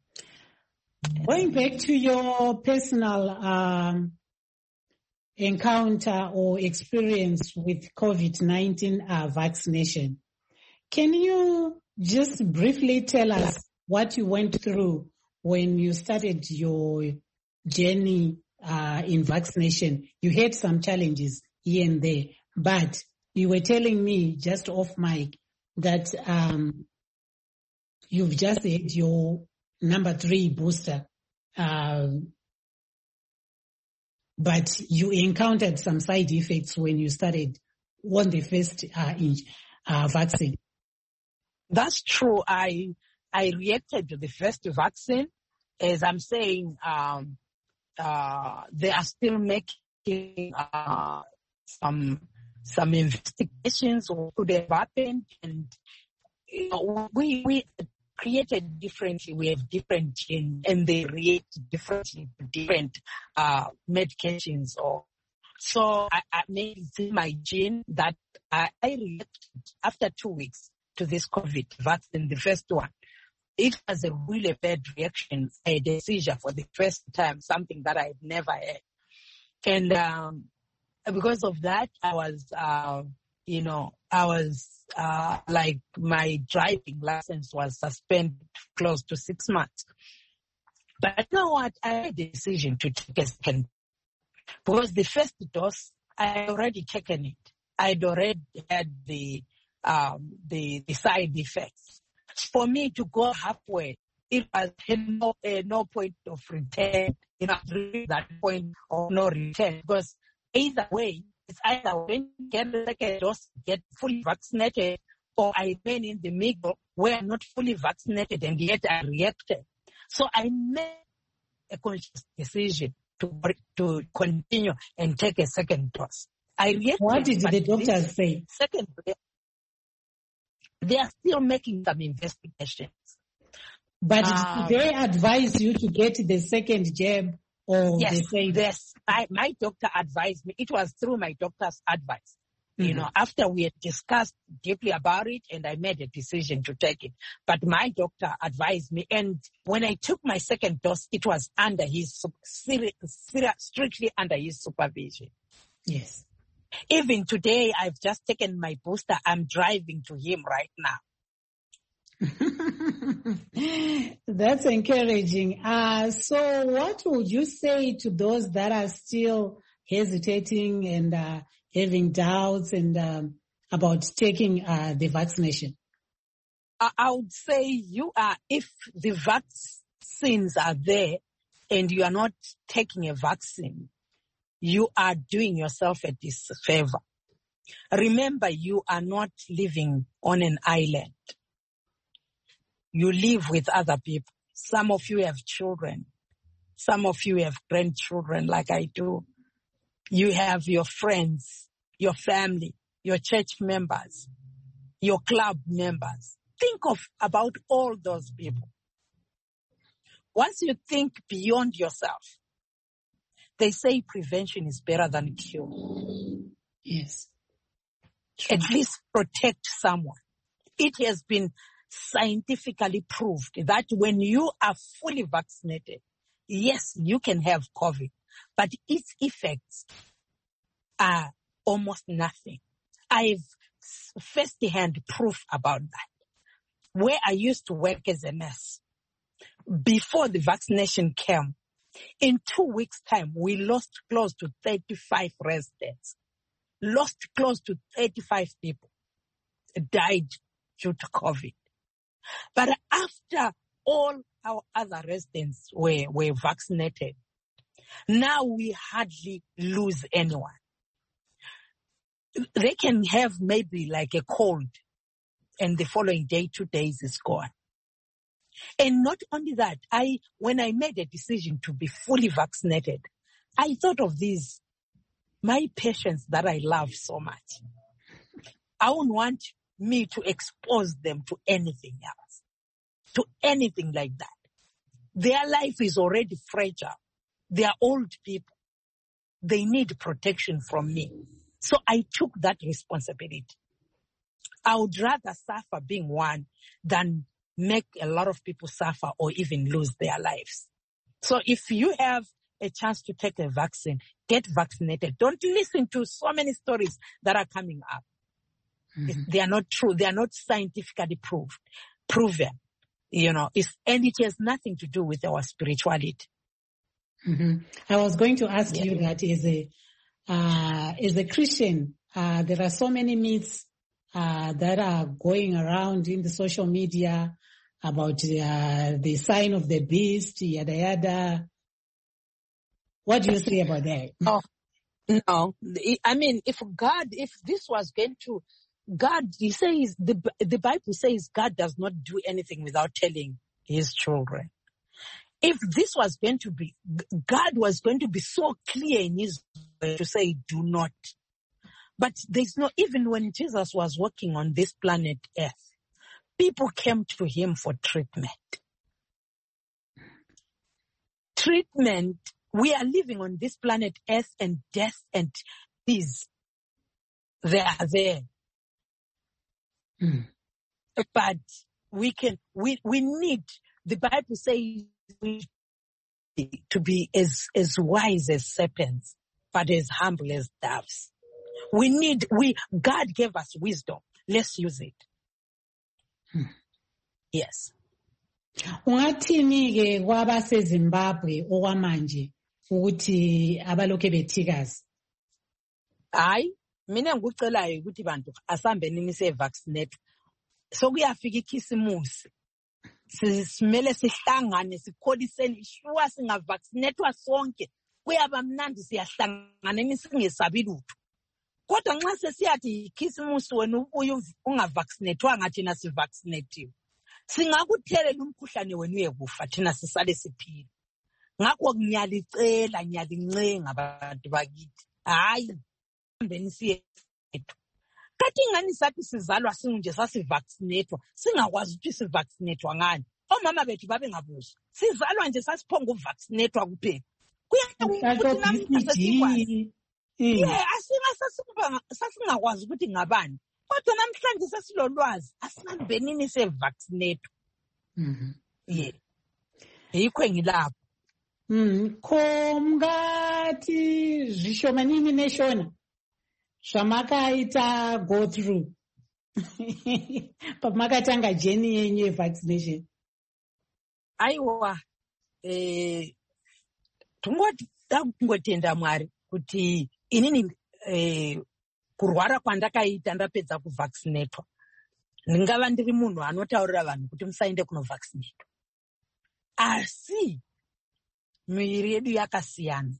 A: Going back to your personal um, encounter or experience with COVID nineteen uh, vaccination, can you just briefly tell us what you went through when you started your journey uh, in vaccination? You had some challenges here and there, but you were telling me just off mic that um, you've just had your number three booster, uh, but you encountered some side effects when you started on the first uh, inch, uh, vaccine.
E: That's true. I I reacted to the first vaccine. As I'm saying, um, uh, they are still making uh, some some investigations on what could have happened, and you know, we we. created differently. We have different genes and they react differently to different uh, medications. Or so I, I made it in my gene that I, I reacted after two weeks to this COVID vaccine, the first one. It was a really bad reaction. I had a seizure for the first time, something that I had never had. And um, because of that, I was, uh, you know, I was uh, like my driving license was suspended close to six months. But you know what? I made the decision to take a second because the first dose, I had already taken it. I had already had the um, the, the side effects. For me to go halfway, it was no, uh, no point of return, you know, that point of no return, because either way, it's either when you get the second dose, get fully vaccinated, or I remain in the middle where I'm not fully vaccinated and yet I reacted. So I made a conscious decision to to continue and take a second dose. I reacted.
A: What did the doctors say?
E: Second, they are still making some investigations.
A: But
E: um,
A: did they advise you to get the second jab? Or
E: yes,
A: they say
E: yes. I, my doctor advised me. It was through my doctor's advice. Mm-hmm. You know, after we had discussed deeply about it and I made a decision to take it. But my doctor advised me. And when I took my second dose, it was under his, strictly under his supervision.
A: Yes.
E: Even today, I've just taken my booster. I'm driving to him right now.
A: That's encouraging. Uh, so what would you say to those that are still hesitating and uh, having doubts and um, about taking uh, the vaccination?
E: I, I would say you are, if the vaccines are there and you are not taking a vaccine, you are doing yourself a disfavor. Remember, you are not living on an island. You live with other people. Some of you have children. Some of you have grandchildren like I do. You have your friends, your family, your church members, your club members. Think of about all those people. Once you think beyond yourself, they say prevention is better than cure.
A: Yes.
E: At least protect someone. It has been scientifically proved that when you are fully vaccinated, yes, you can have COVID, but its effects are almost nothing. I've first-hand proof about that. Where I used to work as a nurse, before the vaccination came, in two weeks' time, we lost close to thirty-five residents, lost close to thirty-five people, died due to COVID. But after all our other residents were, were vaccinated, now we hardly lose anyone. They can have maybe like a cold and the following day, two days is gone. And not only that, I, when I made a decision to be fully vaccinated, I thought of these, my patients that I love so much. I don't want me to expose them to anything else, to anything like that. Their life is already fragile. They are old people. They need protection from me. So I took that responsibility. I would rather suffer being one than make a lot of people suffer or even lose their lives. So if you have a chance to take a vaccine, get vaccinated. Don't listen to so many stories that are coming up. Mm-hmm. They are not true. They are not scientifically proved, proven. You know, it's, and it has nothing to do with our spirituality.
A: Mm-hmm. I was going to ask
E: yeah.
A: you that as a, uh, as a Christian, uh, there are so many myths, uh, that are going around in the social media about, uh, the sign of the beast, yada, yada. What do you say about that?
E: Oh, no. I mean, if God, if this was going to, God, he says, the, the Bible says God does not do anything without telling his children. If this was going to be, God was going to be so clear in his way to say, do not. But there's no, even when Jesus was walking on this planet Earth, people came to him for treatment. Treatment, we are living on this planet Earth and death and disease, they are there.
A: Mm.
E: But we can, we, we need, the Bible says we to be as, as wise as serpents, but as humble as doves. We need, we, God gave us wisdom. Let's use it.
A: Hmm.
E: Yes.
A: Ungathini ke kwabaseZimbabwe okwamanje ukuthi abaloke bethikazi?
E: Hayi, mina ngikucelayo ukuthi bantu asambeni nise vaccinate sokuyafika ikhisimusi simele sihlangane sikholiseni sure singa vaccinatwa sonke kuyaba mnandi siyahlangana imisingesabi lutho kodwa nxa sesiyathi ikhisimusi wena ubuye ungavaccinatwanga thina sivaccinatiwe singakuthelela umkhuhlane wenu yekufa thina sisale siphila ngakho ngiyalicela ngiyalincenga abantu bakithi hayi ambeni siye kathi ngani sathi sizalwa sinje sasivaccinatwa singakwazi ukuthi sivaccinatwa ngani omama bethu babe ngabuza sizalwa nje sasiphonga uvaccinatwa kuphela kuya yeah asinga sasikuba sasingakwazi ukuthi ngabani kodwa namhlanje sesilolwazi asingambenini sevaccinatwa
A: mhm
E: yeah yikho ngilapho
A: mhm komngati zvishomanini neshona zvamakaita go through pamakatanga journey yenyu yevaccination.
E: Aiwa eh tungoti ngotenda Mwari kuti inini eh kurwara kwandakaita ndapedza kuvaccinatwa ndingava ndiri munhu anotaurira vanhu kuti musaende kuno vaccinatwa asi miviri yedu yakasiyana.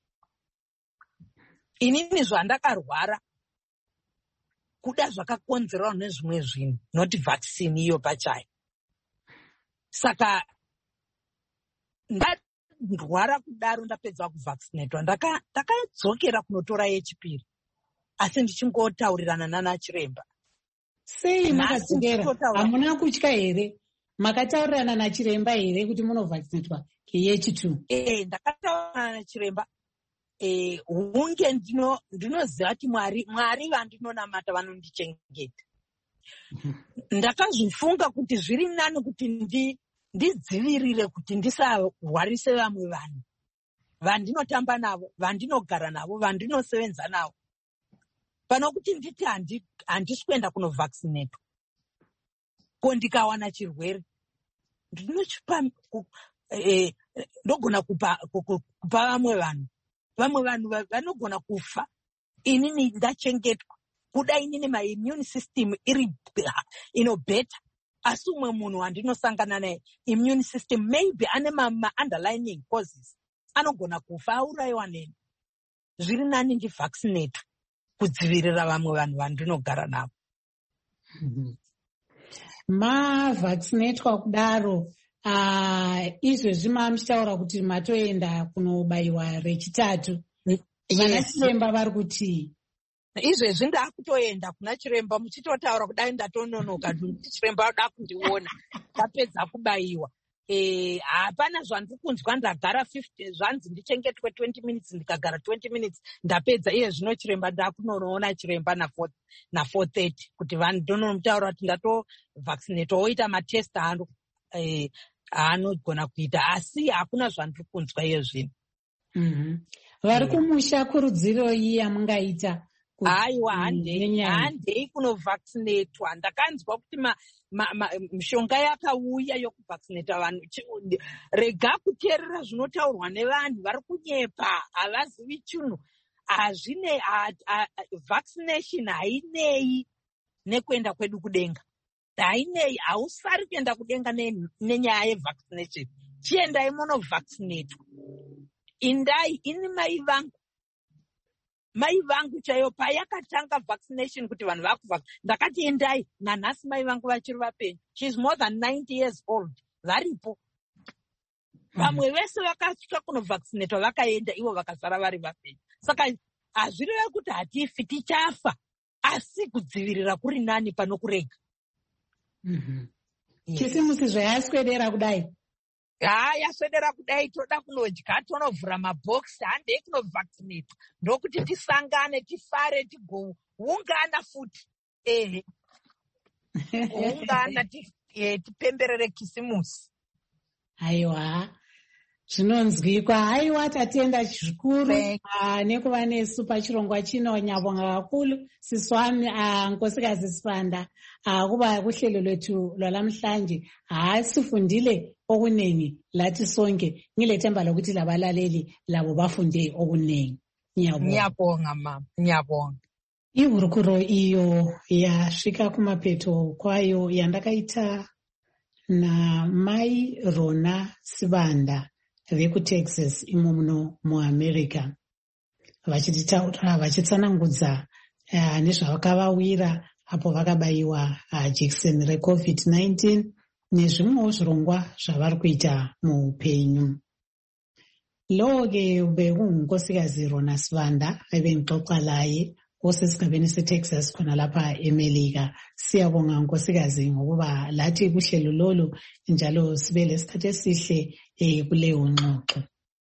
E: Inini zvandakarwara kuda zvakakonzerwa nezvimwe zvinhu not vaccine iyo pachayo. Saka ndarwara kudaro ndapedza kuvaccinatwa ndaka ndakadzokera kunotora yechipiri asi ndichingotaurirana nana chiremba.
A: Sei makadzokera? Hamuna kutya here? Makataurirana nachiremba here kuti munovaccinatwa yechitu?
E: Eh ndakataurirana nachiremba. Eh hunge ndino ndinoziva kuti Mwari Mwari vandinonamata vanondichengeta. Ndakazvifunga kuti zviri nani kuti ndi ndidzivirire kuti ndisarwarise vamwe vanhu vandinotamba navo vandinogara navo vandinosevenza navo pano kuti nditi handisi kuenda kunovaccinatwa ko ndikawana chirwere ndinochipa eh ndogona kupa kupa vamwe vanhu vamwe vanhu vanogona kufa inini ndachengetwa kuda inini my immune system iri ino better asi umwe munhu wandinosangana naye immune system maybe ane ma underlying causes anogona kufa aurayiwa neni zviri nani ndi vaccinate kudzivirira vamwe vanhu vandinogara navo.
A: Ma vaccinatwa kudaro uh, izvezvi mamuchitaura kuti matoenda kunobayiwa rechitatu. Vana chiremba vari kuti
E: izvezvi ndakutoenda kuna chiremba muchitotaura kudai ndatononoka kuti chiremba ada kundiona ndapedza kubayiwa. Eh hapana zvandiri kunzwa ndagara fifty zvanzi ndichengetwe twenty minutes ndikagara twenty minutes ndapedza iye zvino chiremba ndakunoona chiremba na four na four thirty kuti vanhu ndonomutaura kuti ndato vaccinate oita ma test ando eh anogona kuita asi hakuna zvandiri kunzwa iye zvino.
A: Mhm vari kumusha kurudziro iyi yamungaita?
E: Aiwa handei handei kunovaccinatwa ndakanzwa kuti mishonga yakauya yokuvaccinata vanhu rega kuteerera zvinotaurwa nevanhu vari kunyepa havazivi chinhu hazvine vaccination hainei nekuenda kwedu kudenga hainei hausari kuenda kudenga nenyaya yevaccination chiendai munovaccinatwa indai ini mai vangu mai vangu chaiyo payakatanga vaccination kuti vanhu vakuva ndakati endai nanhasi mai vangu vachiri vapenyu she's more than ninety years old varipo vamwe vese vakasvika kunovaccinatwa vakaenda ivo vakasara vari vapenyu saka hazvireva kuti hatifi tichafa asi kudzivirira kuri nani pano kurega.
A: Chisimusi zvayaswedera kudai
E: ha yaswedera kudai toda kunodya tonovhura mabhokisi handei kunovaccinate ndokuti tisangane tifare tigoungana futi ehe ungana tipemberere kisimusi.
A: Aiwa zvinonzwikwa. Haiwa tatenda zvikuru nekuva nesu pachirongwa chino. Nyabonga kakulu siswami nkosikazi Sibanda kuba kuhlelo lwethu lwalamhlanje. Sifundile okuningi lathi sonke ngilethemba lokuthi labalaleli labo bafunde okuningi. Ngiyabonga.
E: Ngiyabonga mama, ngiyabonga.
A: Ihurukuro iyo yasvika kumapeto kwayo yandakaita namai Rona Sibanda vekuTexas imo muno muAmerica, vachitaura vachitsanangudza uh, nezvavakavawira apo vakabayiwa uh, jekiseni recovid nineteen nezvimwewo zvirongwa zvavari kuita muupenyu. Loke bekunkosikazi Rona Sibanda aive ngixoxa laye osesigabeni seTexas khona lapha eMelika. Siyabonga nkosikazi ngokuba lathi kuhlelo lolu njalo sibe lesikhathi esihle eh, kuleyo ngxoxo.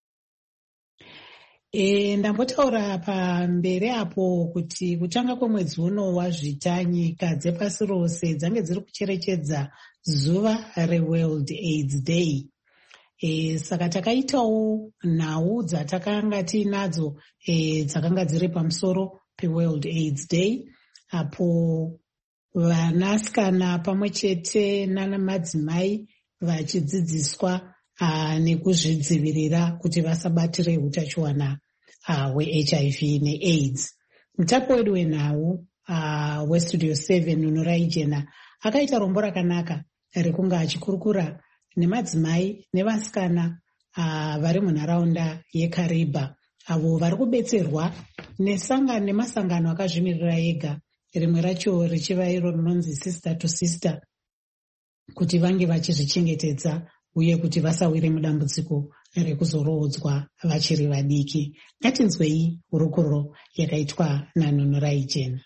A: E, ndambotaura pamberi apo kuti kutanga kwemwedzi uno wazvita nyika dzepasi rose dzange dziri kucherechedza zuva reWorld AIDS Day. E, saka takaitawo nhau dzatakanga tiinadzo e, dzakanga dziri pamusoro peWorld AIDS Day, apo vanasikana pamwe chete nana madzimai vachidzidziswa uh, nekuzvidzivirira kuti vasabatire utachiwana uh, hwe-H I V ne-AIDS. Mutapi wedu wenhau uh, westudio seven Nunurai Jena akaita rombo rakanaka rekunga achikurukura nemadzimai nevasikana uh, vari munharaunda yeKariba avo vari kubetserwa nesangano nemasangano akazvimirira ega, rimwe racho richiva iro rinonzi sister to sister, kuti vange vachizvichengetedza uye kuti vasawire mudambudziko rekuzorodzwa vachiri vadiki. Ngatinzwei hurukuro yakaitwa naNunurai Jena.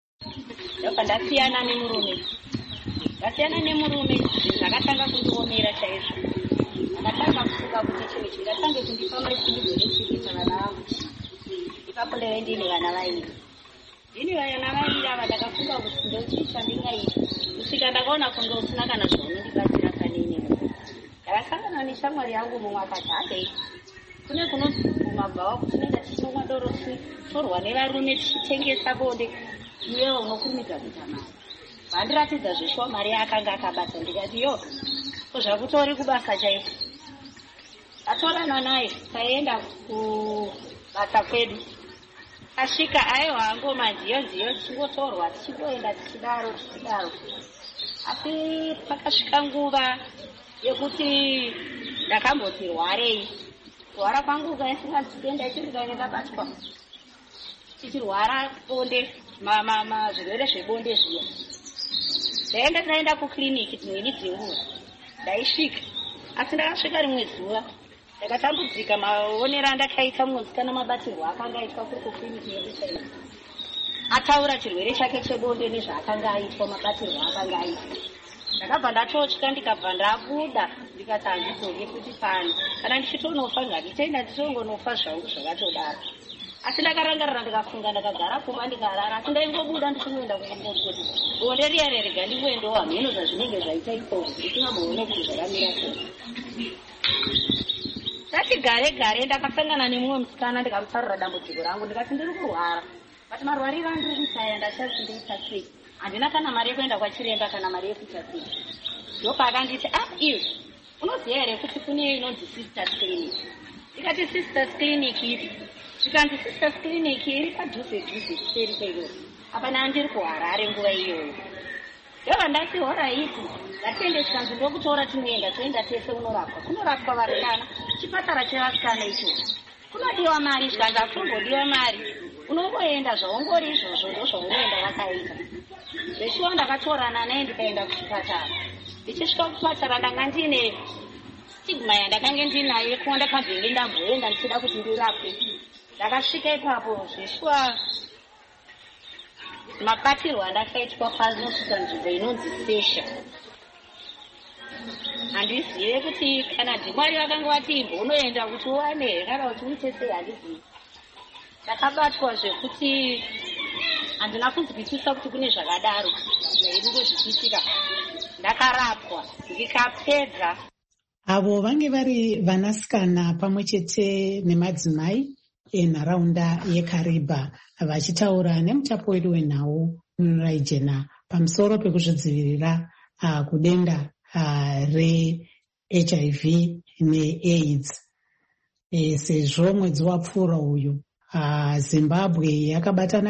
F: Ndasiyana nemurume ndasiyana nemurume ndakatanga kundiomera chaizvo. Ndakatanga kufunga kuti chinhu chingatange kundifamba chindizonechikita vana vangu. Ipapo ndeve ndine vana vairi. Ndine vana vairi ava ndakafunga kuti ndeuchiita ndingaita. Kusvika ndakaona kunge usina kana zvaunondibatsira kanini. Ndakasangana neshamwari yangu mumwe akati hadei, kune kunonzi kumabvawa kuti tinenge tichimwa doro tichitorwa nevarume tichitengesa bonde, iwewe unokurumidza kuita mari. Vandiratidza zveshuwa mari yaakanga akabata. Ndikati yo, zvakutori kubasa chaiko. Tatorana naye taenda kubasa kwedu. Asvika aiwa hango manziyo nziyo tichingotorwa tichingoenda tichidaro tichidaro. Asi pakasvika nguva yekuti ndakamboti rwarei. Kurwara kwangu kaisingazitenda ichi ndikaine ndabatwa. Tichirwara bonde, zvirwere zvebonde zviya. Ndaenda taenda kukliniki dzimweni dzenguva. Ndaisvika. Asi ndakasvika rimwe zuva ndakatambudzika maonero andakaita musikana mabatirwo akanga aitwa kuri kukliniki yedu. Ataura chirwere chake chebonde nezvaakanga aitwa mabatirwo akanga aitwa. Ndakabva ndatotya ndikabva ndabuda ndikati handizonge kuti pano. Kana ndichitonofa nganditenda ndichongonofa zvangu zvakatodaro. Asi ndakarangarira ndikafunga ndakagara kumba ndikarara. Asi ndaingobuda ndichinoenda kumboti kuti bonde riya rega ndingoendawo hameno zvazvinenge zvaita ikoko ndisingamboone kuti zvakamira sei. Ndati gare gare ndakasangana nemumwe musikana ndikamutaurira dambudziko rangu ndikati ndiri kurwara. But marwariro andiri kuitaya ndashazi ndoita sei. Handina kana mari yekuenda kwachiremba kana mari yekuita sei. Ndopakanditi ah iwe unoziva here kuti kune inonzi sisters clinic. Ndikati sisters clinic ipi. Ndikanzi sisters clinic iri padhuze dhuze kuseri kwaiyo. Apana ndiri kuHarare nguva iyoyo. Ndobva ndati alright, ngatiende chikanzi ndokutora tinoenda toenda tese unorapwa. Kunorapwa vasikana, chipatara chevasikana icho. Kunodiwa mari, zvikanzi akutombodiwa mari. Unongoenda zvaungori izvozvo ndozvaunoenda vakaita. Zveshuwa ndakatorana naye ndikaenda kuchipatara. Ndichisvika kuchipatara ndanga ndine stigma yandakanga ndinayo kuva ndakabvenge ndamboenda ndichida kuti ndirapwe. Ndakasvika ipapo zveshuwa mabatirwo andakaitwa panosvika nzvimbo inonzi sesha. Handizive kuti kana dhimwari vakanga vati imbo unoenda kuti uwane kana kuti uite sei handizivi. Ndakabatwa zvekuti handina kunzwisisa kuti kune zvakadaro zvainenge zvichiitika. Ndakarapwa ndikapedza.
A: Avo vange vari vanasikana pamwe chete nemadzimai enharaunda yeKariba vachitaura nemutapi wedu wenhau Nunurai Jena pamusoro pekuzvidzivirira uh, kudenda uh, re-H I V ne-AIDS. E, sezvo mwedzi wapfuura uyu uh, Zimbabwe yakabatana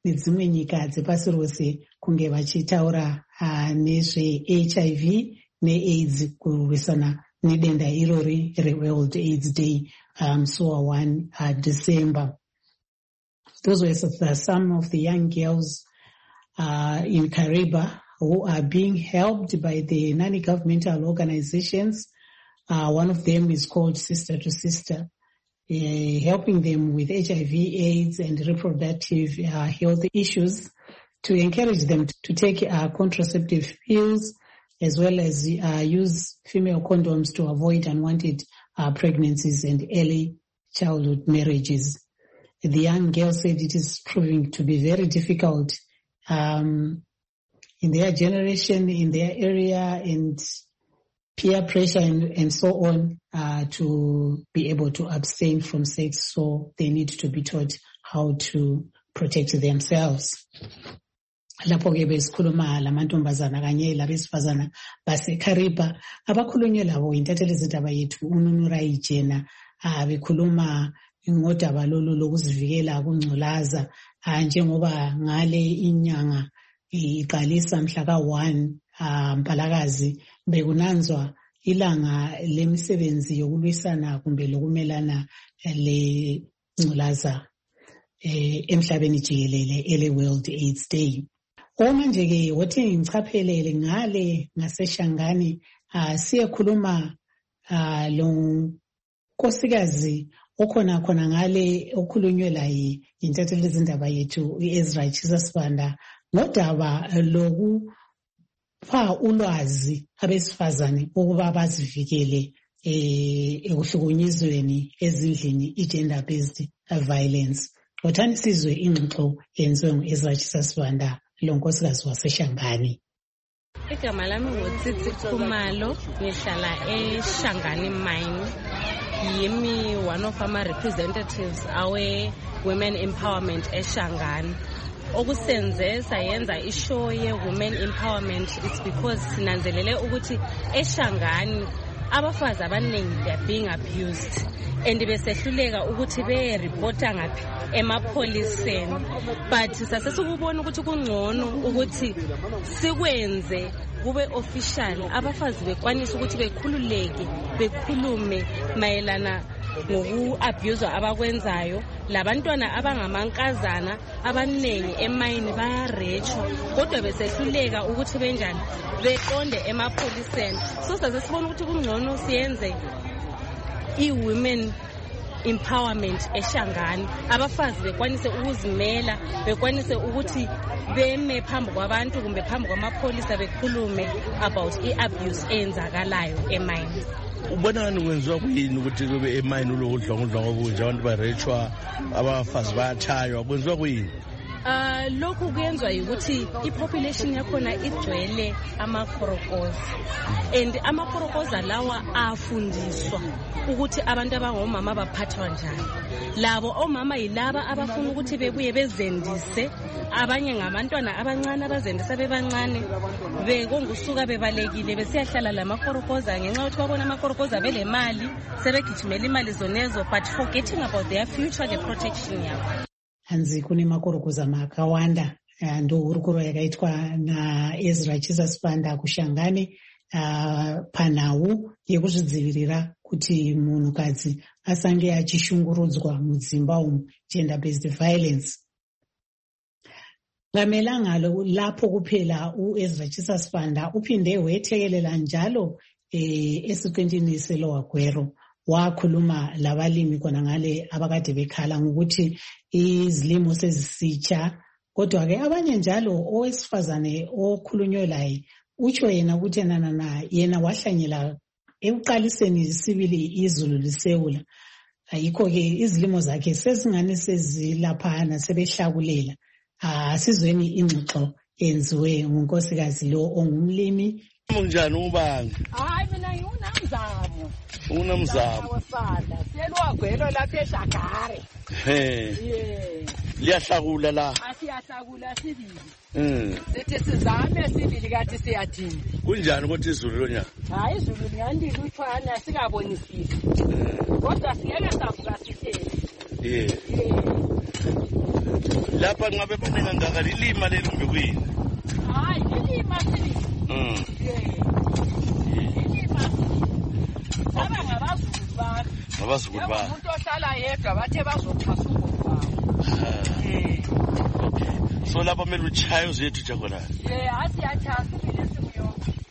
A: nedzimwe nyika dzepasi rose kunge vachitaura uh, nezve-H I V ne-AIDS kurwisana nedenda irori re-World AIDS Day um, musi wa one uh, December. Those were some of the young girls uh, in Kariba who are being helped by the non-governmental organizations. Uh, one of them is called Sister to Sister, uh, helping them with H I V, AIDS, and reproductive uh, health issues to encourage them to take uh, contraceptive pills as well as uh, use female condoms to avoid unwanted uh, pregnancies and early childhood marriages. The young girl said it is proving to be very difficult um, in their generation, in their area, and peer pressure and, and so on uh, to be able to abstain from sex. So they need to be taught how to protect themselves. Lapho ke besikhuluma lamantombazana kanye labesifazana baseKariba abakhulunywe labo intatheli zindaba yethu uNunurai Jena bekhuluma ngodaba lolu lokuzivikela kungculaza njengoba ngale inyanga iqalisa mhla ka one Mpalakazi bekunanzwa ilanga lemisebenzi yokulwisana kumbe lokumelana le ngculaza emhlabeni jikelele ele World AIDS Day. Omanje ke wothi ngichaphelele ngale ngaseShangani siyekhuluma lo nkosikazi okhona khona ngale okhulunywe laye intatheli zindaba yethu uEzra Chisasibanda ngodaba loku pha ulwazi abesifazane ukuba bazivikele ekuhlukunyezweni ezindlini i-gender based violence. Wothani sizwe ingxoxo yenziwe nguEzra Chisasibanda lo nkosikazi waseShangani.
G: Igama lami ngoTsitsi Khumalo, ngihlala eShangani Mine. Yimi one of our representatives awe women empowerment eShangani. Okusenze sayenza ishow ye women empowerment is because sinanzelele ukuthi eShangani abafazi abaningi they are being abused and besehluleka ukuthi be reporta ngapi emapholiseni, but sasesukubona ukuthi kungcono ukuthi sikwenze kube official abafazi bekwanisa ukuthi bekhululeke bekhulume mayelana ngoku-abuse abakwenzayo. Labantwana abangamankazana abaningi emayini bayarechwa kodwa besehluleka ukuthi benjani beqonde emapholiseni. So sasesibona ukuthi kungcono siyenze i-women empowerment eShangani, abafazi bekwanise ukuzimela, bekwanise ukuthi beme phambi kwabantu kumbe phambi kwamapholisa bekhulume about i-abuse eyenzakalayo emayini.
H: Ubonani kwenziwa kuyini ukuthi kube emayini ulokudlongudlongo obunje abantu barechwa abafazi bayachaywa kwenziwa kuyini?
G: Uh, lokhu kuyenzwa ukuthi i-population yakhona igcwele amakhorokoza and amakhorokoza lawa afundiswa ukuthi abantu abangomama baphathwa njani. Labo omama yilaba abafuna ukuthi bebuye bezendise abanye ngabantwana abancane abazendisa bebancane bekongusuka bebalekile besiyahlala lamakhorokoza ngenxa yokuthi babona amakhorokoza belemali sebegijimela imali zonezo but forgetting about their future the protection yabo.
A: Hanzi kune makorokoza makawanda ndo hurukuro yakaitwa naEzra Chisasibanda kuShangani uh, panhau yekuzvidzivirira kuti munhukadzi asange achishungurudzwa mudzimba umu, gender based violence. Ngamelanga lapho kuphela uEzra Chisasibanda uphinde wethekelela njalo eh, esikwentini seLower wakhuluma labalimi khona ngale abakade bekhala ngokuthi izilimo sezisitsha, kodwa ke abanye njalo owesifazane okhulunywe laye utsho yena ukuthi nana na yena wahlanyela ekuqaliseni sibili izulu lisewula, ayikho ke izilimo zakhe sezingane sezilaphana sebehlakulela. Asizweni ingxoxo enziwe ngunkosikazi lo ongumlimi.
H: Unjani ubanga?
I: Hayi mina ngiunamzamo.
H: Unamzamo.
I: Wasala. Selwagwelo lapha eShagari.
H: He.
I: Yeah.
H: Liyahlakula la.
I: Asiyahlakula sibili.
H: Mhm.
I: Sithi sizame sibili kathi siyathini.
H: Kunjani ukuthi izulu lonyaka?
I: Hayi izulu liyandile uthwana sikabonisisi. Kodwa siyeke savuka sithele.
H: Yeah. Lapha lapha ngabe banenga ngaka lilima leli kumbe kuyini?
I: Hayi ilima sili.
H: Mm.
I: Ilima. Aba ngabazulu bakhe.
H: Ngabazulu bakhe.
I: Umuntu ohlala yedwa bathe bazoxhasa umuntu. Eh.
H: So lapha mele uchayo zethu jakona.
I: Eh, asi achasa ilesimuyo.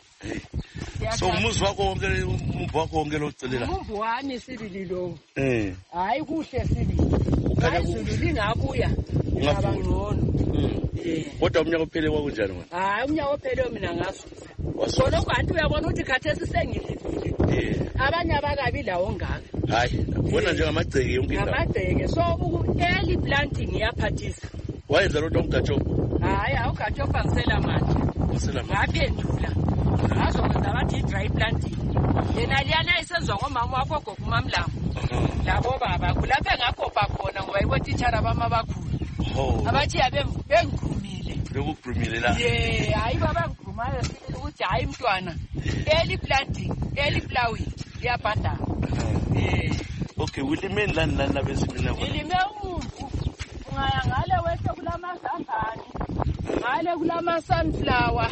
H: So umuzi wakho wonke umvu wakho wonke locelela.
I: Umvu wami sibili lo.
H: Eh.
I: Hayi kuhle sibili. Ukhanya izulu lingabuya. Ngaba ngcono. Eh.
H: Kodwa umnyaka ophele kwakunjani manje?
I: Hayi umnyaka ophele mina ngasusa. Solo kanti uyabona ukuthi khathesi sengilivile.
H: Eh.
I: Abanye abakabi lawo ngaka.
H: Hayi, bona njengamagceke yonke indawo.
I: Ngamagceke. So early planting iyaphathisa.
H: Wayenza lo ntomgatsho?
I: Hayi awugatsho fansela manje.
H: Fansela manje.
I: Ngaphendula. Bazokwenza bathi dry planting. Yena liyana isenzwa ngomama wakho gokumamlamo. Labo baba kulapha engakopha khona ngoba ibotitshara bama bakhulu.
H: Oh.
I: Abathi yabe bengigrumile.
H: Bekugrumile la.
I: Yeah, hayi baba ngigrumayo sibili ukuthi hayi mntwana. Early planting, early plowing iyabhadala. Yeah.
H: Okay, ulimeni lani lani labesimina khona?
I: Ilime umuntu. Ungaya ngale wehle kulamazambane. Ngale kulama sunflower.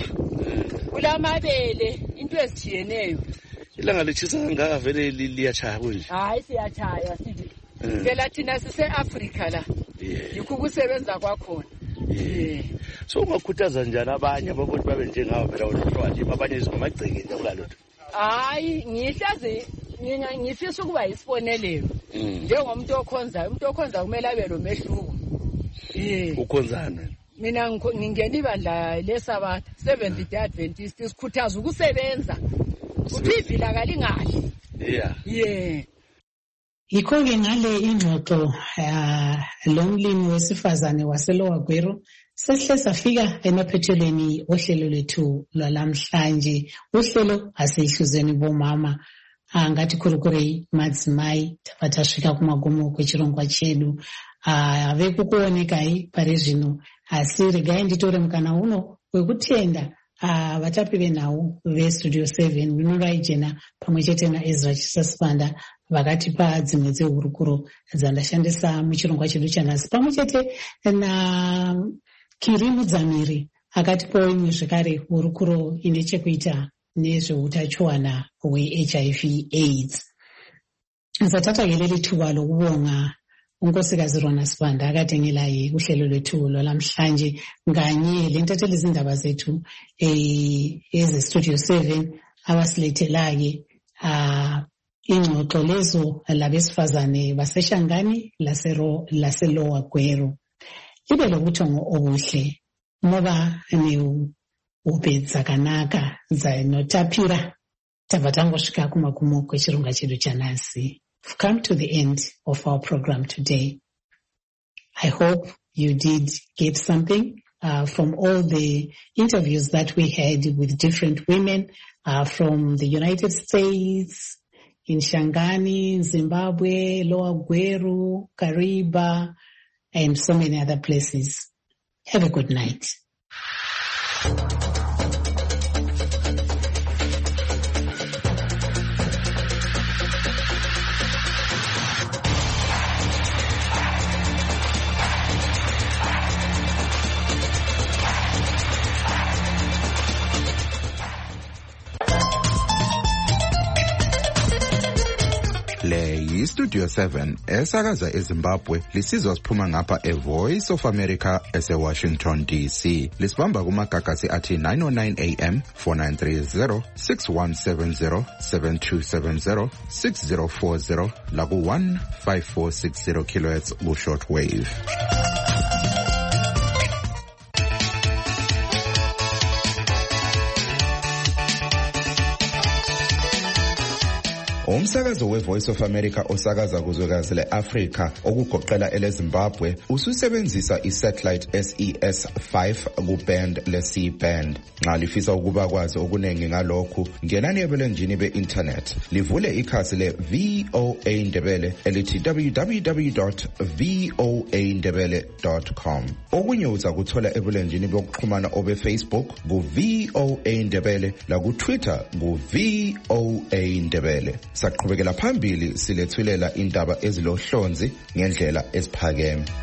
I: Kulamabele into ezitshiyeneyo.
H: Ilanga lechisa ngaka vele liyachaya kunje.
I: Hayi siyachaya sibi. Phela thina sise Africa la. Yikho kusebenza kwakhona. Eh.
H: So ungakhuthaza njani abanye ababothi babe njengawo phela uhlwali abanye izimagceke nje kulalotho?
I: Hayi ngihlaze mina ngifisa ukuba isibonelelo. Njengomuntu okhonza, umuntu okhonza kumele abe lo mehluko. Eh.
H: Ukhonzana.
I: Mina ngingena ibandla lesabatha Seventh Day Adventist sikhuthaza ukusebenza. Uphivila kalingahle.
H: Yeah.
I: Yeah.
A: Yikho-ke ngale ingxoxo lomlimi wesifazane waseLower Gweru sehle safika emaphethelweni ohlelo lwethu lwalamhlanje. Uhlelo asihluzeni bomama ngathi kurukure madzimai tapatasvika kumagumo kwechirongwa chedu. Ave kukuonekayi pari zvino asi regai nditore mukana uno wekutenda vatapi venhau vestudio seven Nurai Jena pamwe chete naEzra Chisasipanda vakatipa dzimwe dzehurukuro dzandashandisa muchirongwa chedu chanhasi pamwe chete naKiri Mudzamiri akatipawo imwe zvekare hurukuro ine chekuita nezveutachiwana hwe-H I V AIDS. Satatakeleli thuba lokubonga unkosikazi Rona Sibanda akatengelaye uhlelo lwethu lwalamhlanje nganye lentatheli izindaba zethu eh eze Studio seven abasilethelaye ah ingxoxo lezo labesifazane baseshangani lasero laseLower Gweru. Libe lobuthongo obuhle ngoba ne ubedzakanaka zainotapira tabatangosvika kumagumo kwechirongwa chedu chanhasi. We've come to the end of our program today. I hope you did get something uh, from all the interviews that we had with different women uh, from the United States, in Shangani, Zimbabwe, Lower Gweru, Kariba, and so many other places. Have a good night.
J: Le yiStudio seven esakaza eZimbabwe lisizwa siphuma ngapha eVoice of America eseWashington D C. Lisibamba kumagagasi athi nine oh nine A M, four nine three zero, six one seven zero, seven two seven zero, six zero four zero laku one five four six zero kilohertz ku shortwave. Umsakazo weVoice of America osakaza kuzwekazi leAfrika okugoqela eleZimbabwe ususebenzisa isatellite S E S five kuband le-C band. Nxa lifisa ukuba kwazi okunengi ngalokhu, ngenani ebulenjini be-internet livule ikhasi le-V O A Ndebele elithi w w w dot v o a ndebele dot com. Okunye uza kuthola ebulenjini bokuxhumana obe-Facebook ku-V O A Ndebele laku-Twitter ku-V O A Ndebele. Saqhubekela phambili silethwelela indaba ezilohlonzi ngendlela esiphakeme.